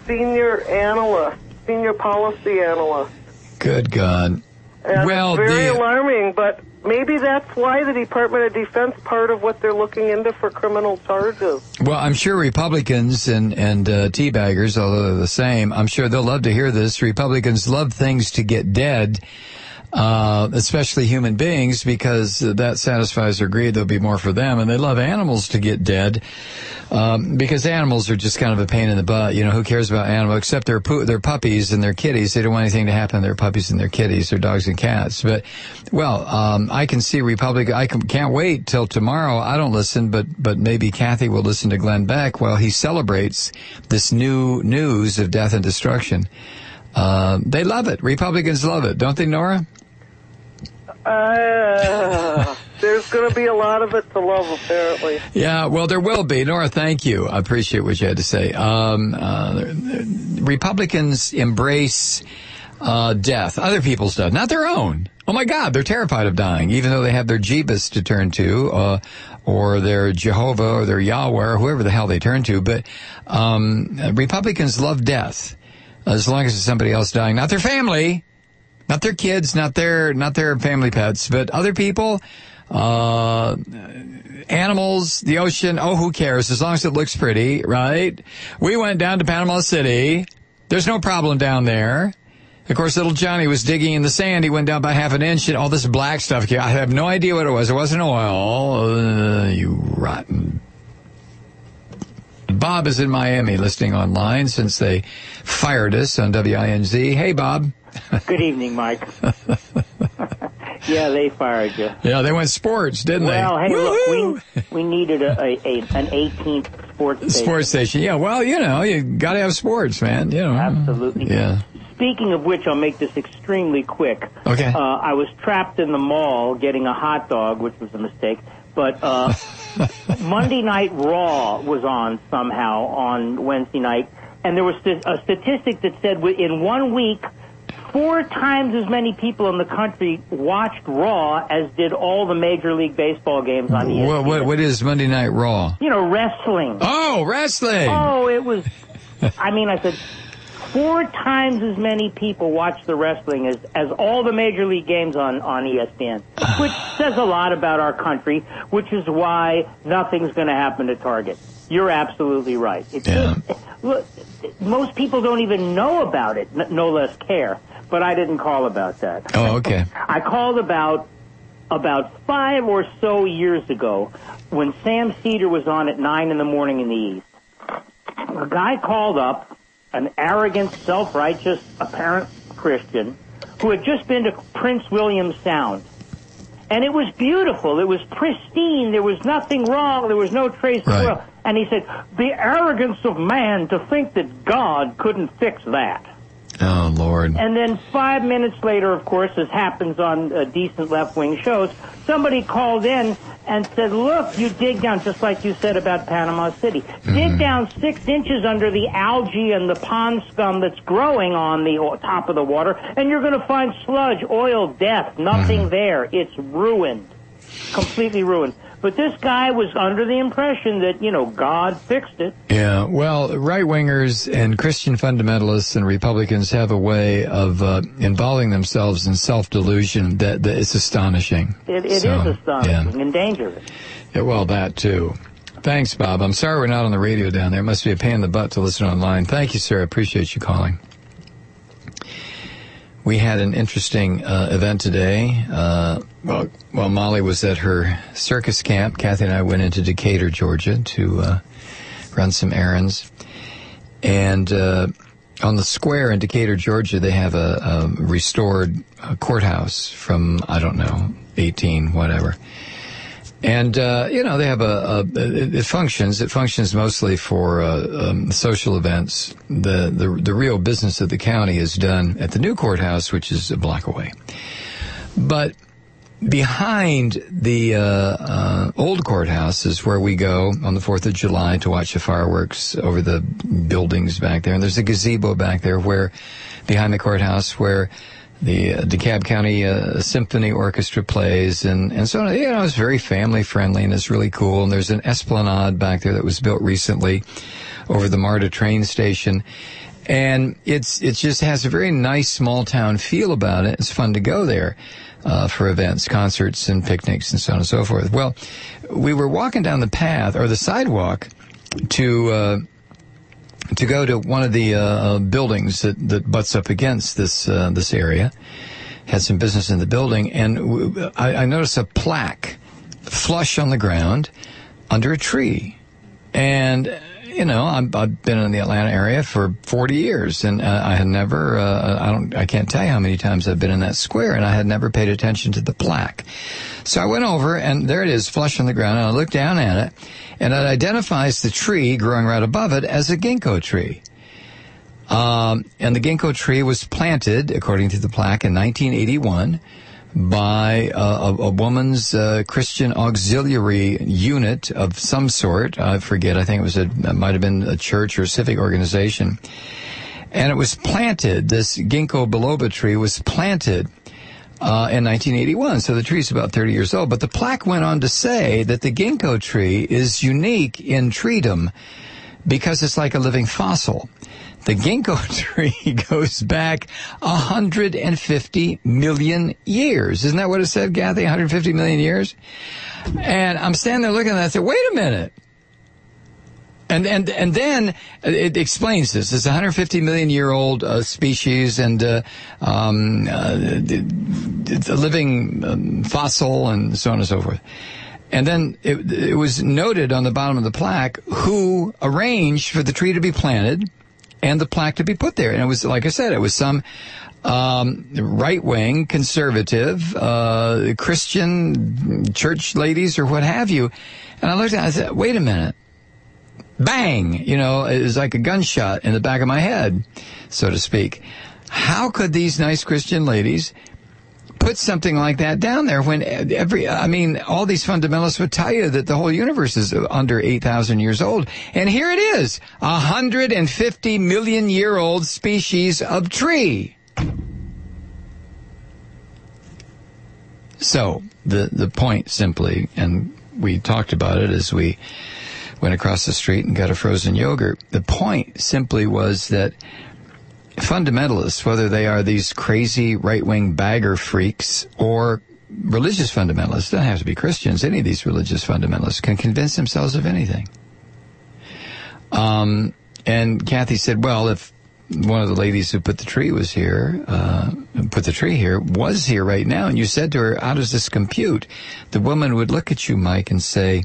senior policy analyst. Good God. And well, it's very alarming, but maybe that's why the Department of Defense, part of what they're looking into for criminal charges. Well, I'm sure Republicans and teabaggers, although they're the same, I'm sure they'll love to hear this. Republicans love things to get dead, especially human beings, because that satisfies their greed. There'll be more for them. And they love animals to get dead, because animals are just kind of a pain in the butt. You know, who cares about animals except their puppies and their kitties? They don't want anything to happen to their puppies and their kitties, their dogs and cats. But, well, I can see can't wait till tomorrow. I don't listen, but maybe Kathy will listen to Glenn Beck while he celebrates this new news of death and destruction. They love it. Republicans love it. Don't they, Nora? There's going to be a lot of it to love, apparently. Yeah, well, there will be. Nora, thank you. I appreciate what you had to say. Republicans embrace death, other people's death, not their own. Oh my God, they're terrified of dying, even though they have their Jeebus to turn to, or their Jehovah or their Yahweh or whoever the hell they turn to. But Republicans love death as long as it's somebody else dying, not their family, not their kids, not their family pets, but other people, animals, the ocean. Oh, who cares? As long as it looks pretty, right? We went down to Panama City. There's no problem down there. Of course, little Johnny was digging in the sand. He went down by half an inch, and all this black stuff. I have no idea what it was. It wasn't oil. You rotten. Bob is in Miami listening online since they fired us on WINZ. Hey, Bob. Good evening, Mike. Yeah, they fired you. Yeah, they went sports, didn't they? Well, hey, Woo-hoo! look, we needed an 18th sports station. Sports station, yeah. Well, you got to have sports, man. Absolutely. Yeah. Speaking of which, I'll make this extremely quick. Okay. I was trapped in the mall getting a hot dog, which was a mistake. But Monday Night Raw was on somehow on Wednesday night, and there was a statistic that said in 1 week, 4 times as many people in the country watched Raw as did all the Major League Baseball games on ESPN. What is Monday Night Raw? Wrestling. Oh, wrestling! Oh, it was... I said 4 times as many people watch the wrestling as all the Major League games on ESPN, which says a lot about our country, which is why nothing's going to happen to Target. You're absolutely right. Look, most people don't even know about it, no less care. But I didn't call about that. Oh, okay. I called about 5 or so years ago when Sam Cedar was on at 9 in the morning in the East. A guy called up, an arrogant, self-righteous, apparent Christian, who had just been to Prince William Sound. And it was beautiful. It was pristine. There was nothing wrong. There was no trace of oil. And he said, the arrogance of man to think that God couldn't fix that. Oh, Lord. And then 5 minutes later, of course, as happens on decent left-wing shows, somebody called in and said, look, you dig down, just like you said about Panama City. Dig down 6 inches under the algae and the pond scum that's growing on the top of the water, and you're going to find sludge, oil, death, nothing there. It's ruined, completely ruined. But this guy was under the impression that, God fixed it. Yeah, well, right-wingers and Christian fundamentalists and Republicans have a way of involving themselves in self-delusion that is astonishing. It is astonishing and dangerous. Yeah, well, that too. Thanks, Bob. I'm sorry we're not on the radio down there. It must be a pain in the butt to listen online. Thank you, sir. I appreciate you calling. We had an interesting event today. Well, Molly was at her circus camp. Kathy and I went into Decatur, Georgia, to run some errands. And on the square in Decatur, Georgia, they have a restored courthouse from, 18, whatever. And, they have it functions. It functions mostly for social events. The real business of the county is done at the new courthouse, which is a block away. But behind the old courthouse is where we go on the 4th of July to watch the fireworks over the buildings back there. And there's a gazebo back there behind the courthouse where the DeKalb County Symphony Orchestra plays, and so it's very family friendly and it's really cool. And there's an esplanade back there that was built recently over the MARTA train station, and it just has a very nice small town feel about it. It's fun to go there for events, concerts, and picnics, and so on and so forth. Well, we were walking down the path or the sidewalk to go to one of the buildings that butts up against this area. Had some business in the building, and I noticed a plaque flush on the ground under a tree. And I've been in the Atlanta area for 40 years, and I had never I can't tell you how many times I've been in that square, and I had never paid attention to the plaque. So I went over, and there it is, flush on the ground, and I looked down at it, and it identifies the tree growing right above it as a ginkgo tree. And the ginkgo tree was planted, according to the plaque, in 1981 by a woman's Christian auxiliary unit of some sort. I forget. I think it might have been a church or a civic organization. And it was planted, this ginkgo biloba tree was planted in 1981, so the tree's about 30 years old. But the plaque went on to say that the ginkgo tree is unique in treedom because it's like a living fossil. The ginkgo tree goes back 150 million years. Isn't that what it said, Kathy? 150 million years? And I'm standing there looking at that and I said, wait a minute. And then it explains this. It's a 150 million year old species, and it's a living fossil, and so on and so forth. And then it was noted on the bottom of the plaque who arranged for the tree to be planted and the plaque to be put there. And it was, like I said, it was some right-wing, conservative, Christian church ladies or what have you. And I looked at it and I said, wait a minute. Bang! It was like a gunshot in the back of my head, so to speak. How could these nice Christian ladies put something like that down there when all these fundamentalists would tell you that the whole universe is under 8,000 years old. And here it is, 150 million year old species of tree. So, the point simply, and we talked about it as we went across the street and got a frozen yogurt. The point simply was that fundamentalists, whether they are these crazy right-wing bagger freaks or religious fundamentalists, don't have to be Christians, any of these religious fundamentalists can convince themselves of anything. And Kathy said, well, if one of the ladies who put the tree was here, was here right now, and you said to her, how does this compute? The woman would look at you, Mike, and say,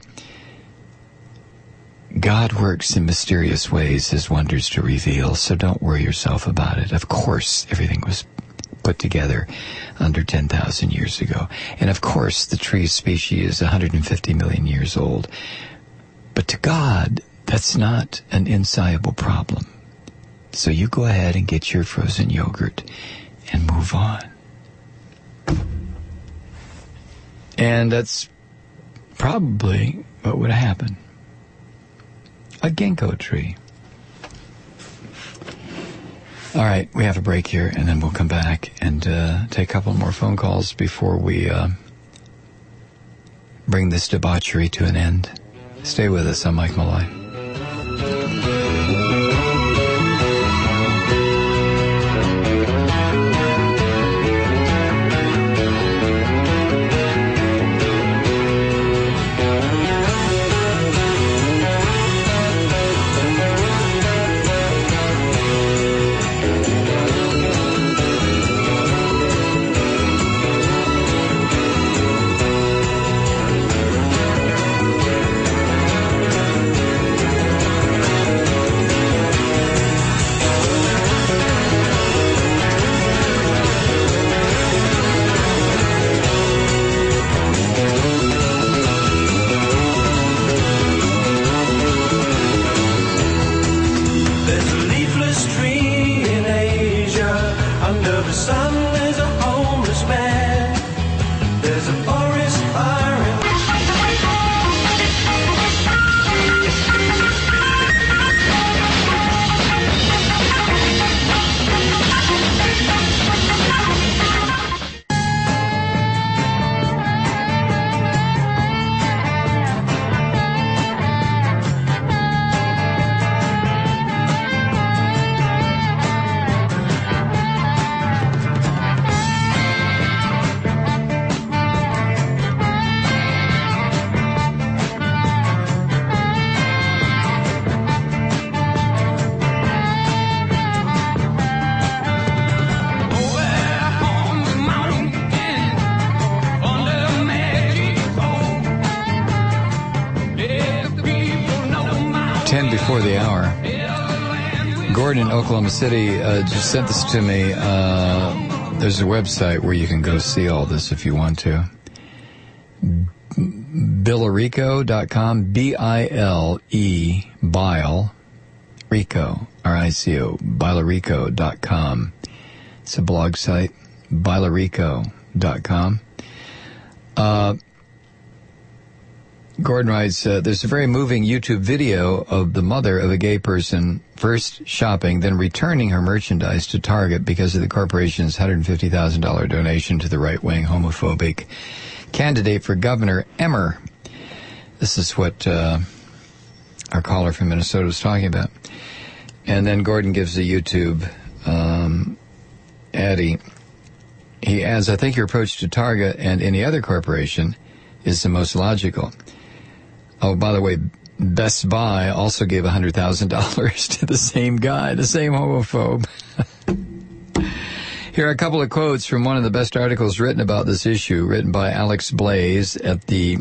God works in mysterious ways, his wonders to reveal, so don't worry yourself about it. Of course, everything was put together under 10,000 years ago. And of course, the tree species is 150 million years old. But to God, that's not an insoluble problem. So you go ahead and get your frozen yogurt and move on. And that's probably what would happen. A ginkgo tree. All right, we have a break here, and then we'll come back and take a couple more phone calls before we bring this debauchery to an end. Stay with us. I'm Mike Malloy. 10 before the hour. Gordon in Oklahoma City just sent this to me. There's a website where you can go see all this if you want to. Bilerico.com, B-I-L-E, Bile, Rico, R-I-C-O, Bilerico.com. It's a blog site, Bilerico.com. Gordon writes, there's a very moving YouTube video of the mother of a gay person first shopping, then returning her merchandise to Target because of the corporation's $150,000 donation to the right-wing homophobic candidate for governor, Emmer. This is what our caller from Minnesota was talking about. And then Gordon gives a YouTube addy. He adds, I think your approach to Target and any other corporation is the most logical. Oh, by the way, Best Buy also gave $100,000 to the same guy, the same homophobe. Here are a couple of quotes from one of the best articles written about this issue, written by Alex Blaze at the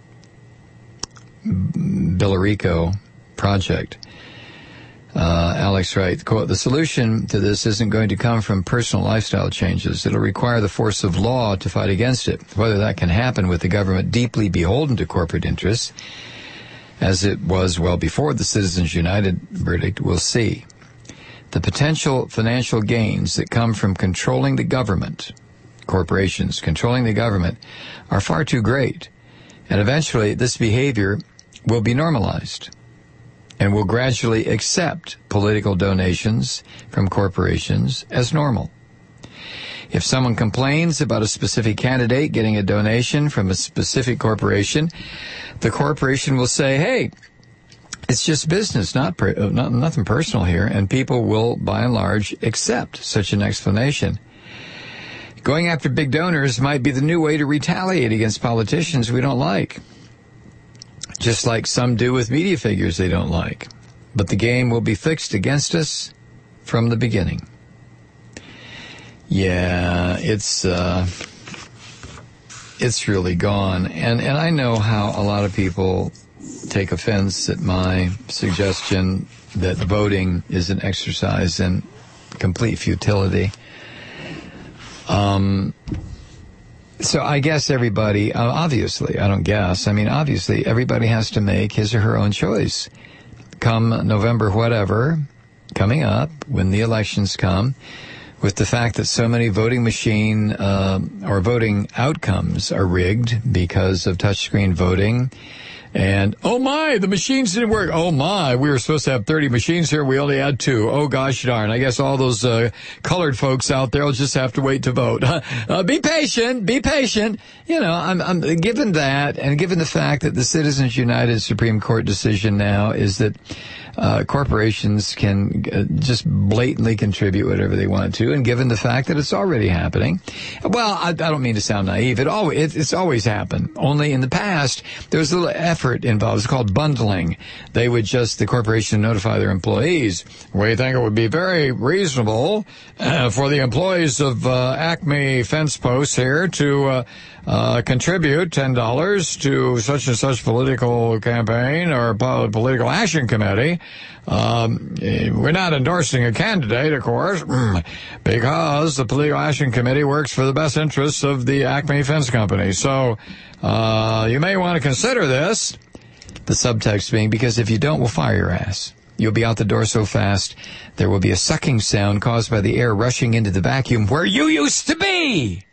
Billerico Project. Alex writes, quote, the solution to this isn't going to come from personal lifestyle changes. It'll require the force of law to fight against it. Whether that can happen with the government deeply beholden to corporate interests, as it was well before the Citizens United verdict, we'll see. The potential financial gains that come from controlling the government, corporations controlling the government, are far too great. And eventually this behavior will be normalized and will gradually accept political donations from corporations as normal. If someone complains about a specific candidate getting a donation from a specific corporation, the corporation will say, hey, it's just business, nothing personal here, and people will, by and large, accept such an explanation. Going after big donors might be the new way to retaliate against politicians we don't like, just like some do with media figures they don't like. But the game will be fixed against us from the beginning. Yeah, it's really gone. And I know how a lot of people take offense at my suggestion that voting is an exercise in complete futility. So I guess everybody, obviously, I don't guess, obviously everybody has to make his or her own choice. Come November whatever, coming up, when the elections come, with the fact that so many voting machine or voting outcomes are rigged because of touchscreen voting. And, oh my, the machines didn't work. Oh my, we were supposed to have 30 machines here. We only had 2. Oh gosh darn. I guess all those colored folks out there will just have to wait to vote. Be patient. You know, I'm given that, and given the fact that the Citizens United Supreme Court decision now is that corporations can just blatantly contribute whatever they want to, and given the fact that it's already happening. Well, I don't mean to sound naive. It's always happened. Only in the past, there was a little effort involved. It's called bundling. They would the corporation notify their employees. We think it would be very reasonable for the employees of Acme Fence Posts here to contribute $10 to such and such political campaign or political action committee. We're not endorsing a candidate, of course, because the political action committee works for the best interests of the Acme Fence Company. So you may want to consider this. The subtext being, because if you don't, we'll fire your ass. You'll be out the door so fast, there will be a sucking sound caused by the air rushing into the vacuum where you used to be.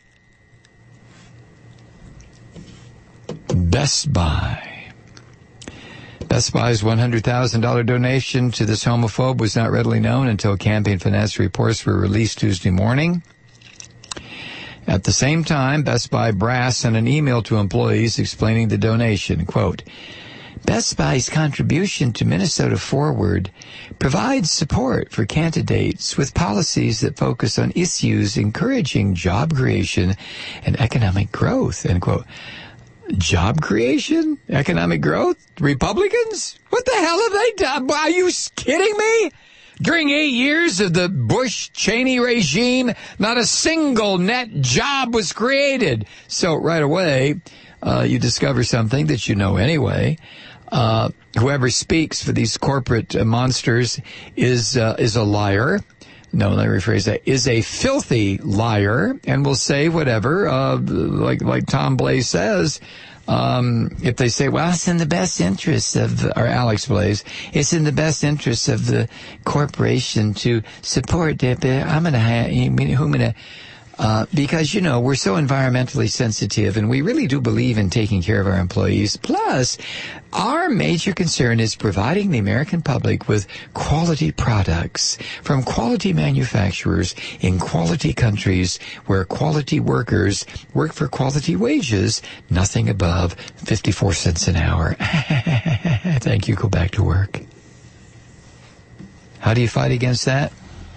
Best Buy. Best Buy's $100,000 donation to this homophobe was not readily known until campaign finance reports were released Tuesday morning. At the same time, Best Buy brass sent an email to employees explaining the donation. Quote, Best Buy's contribution to Minnesota Forward provides support for candidates with policies that focus on issues encouraging job creation and economic growth, end quote. Job creation? Economic growth? Republicans? What the hell have they done? Are you kidding me? During 8 years of the Bush-Cheney regime, not a single net job was created. So right away, you discover something that you know anyway. Whoever speaks for these corporate monsters is a liar. No, let me rephrase that. Is a filthy liar and will say whatever, like Tom Blaze says. If they say, well, it's in the best interest of, or Alex Blaze, it's in the best interest of the corporation to support it, I'm going to because, we're so environmentally sensitive, and we really do believe in taking care of our employees. Plus, our major concern is providing the American public with quality products from quality manufacturers in quality countries where quality workers work for quality wages, nothing above 54 cents an hour. Thank you. Go back to work. How do you fight against that?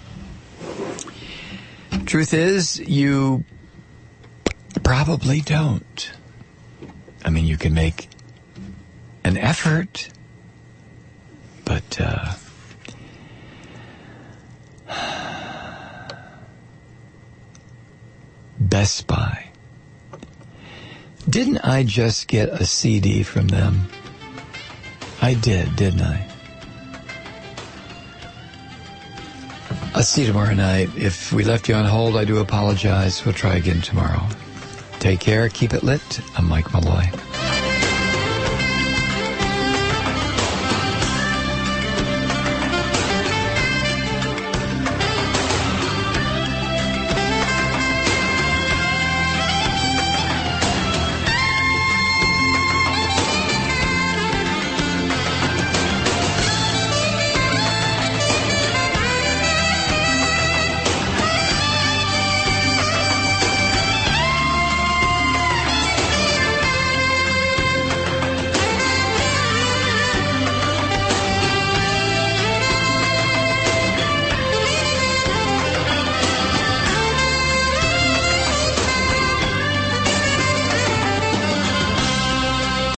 Truth is, you probably don't. I mean, you can make an effort, but Best Buy. Didn't I just get a CD from them? I did, didn't I? I'll see you tomorrow night. If we left you on hold, I do apologize. We'll try again tomorrow. Take care. Keep it lit. I'm Mike Malloy.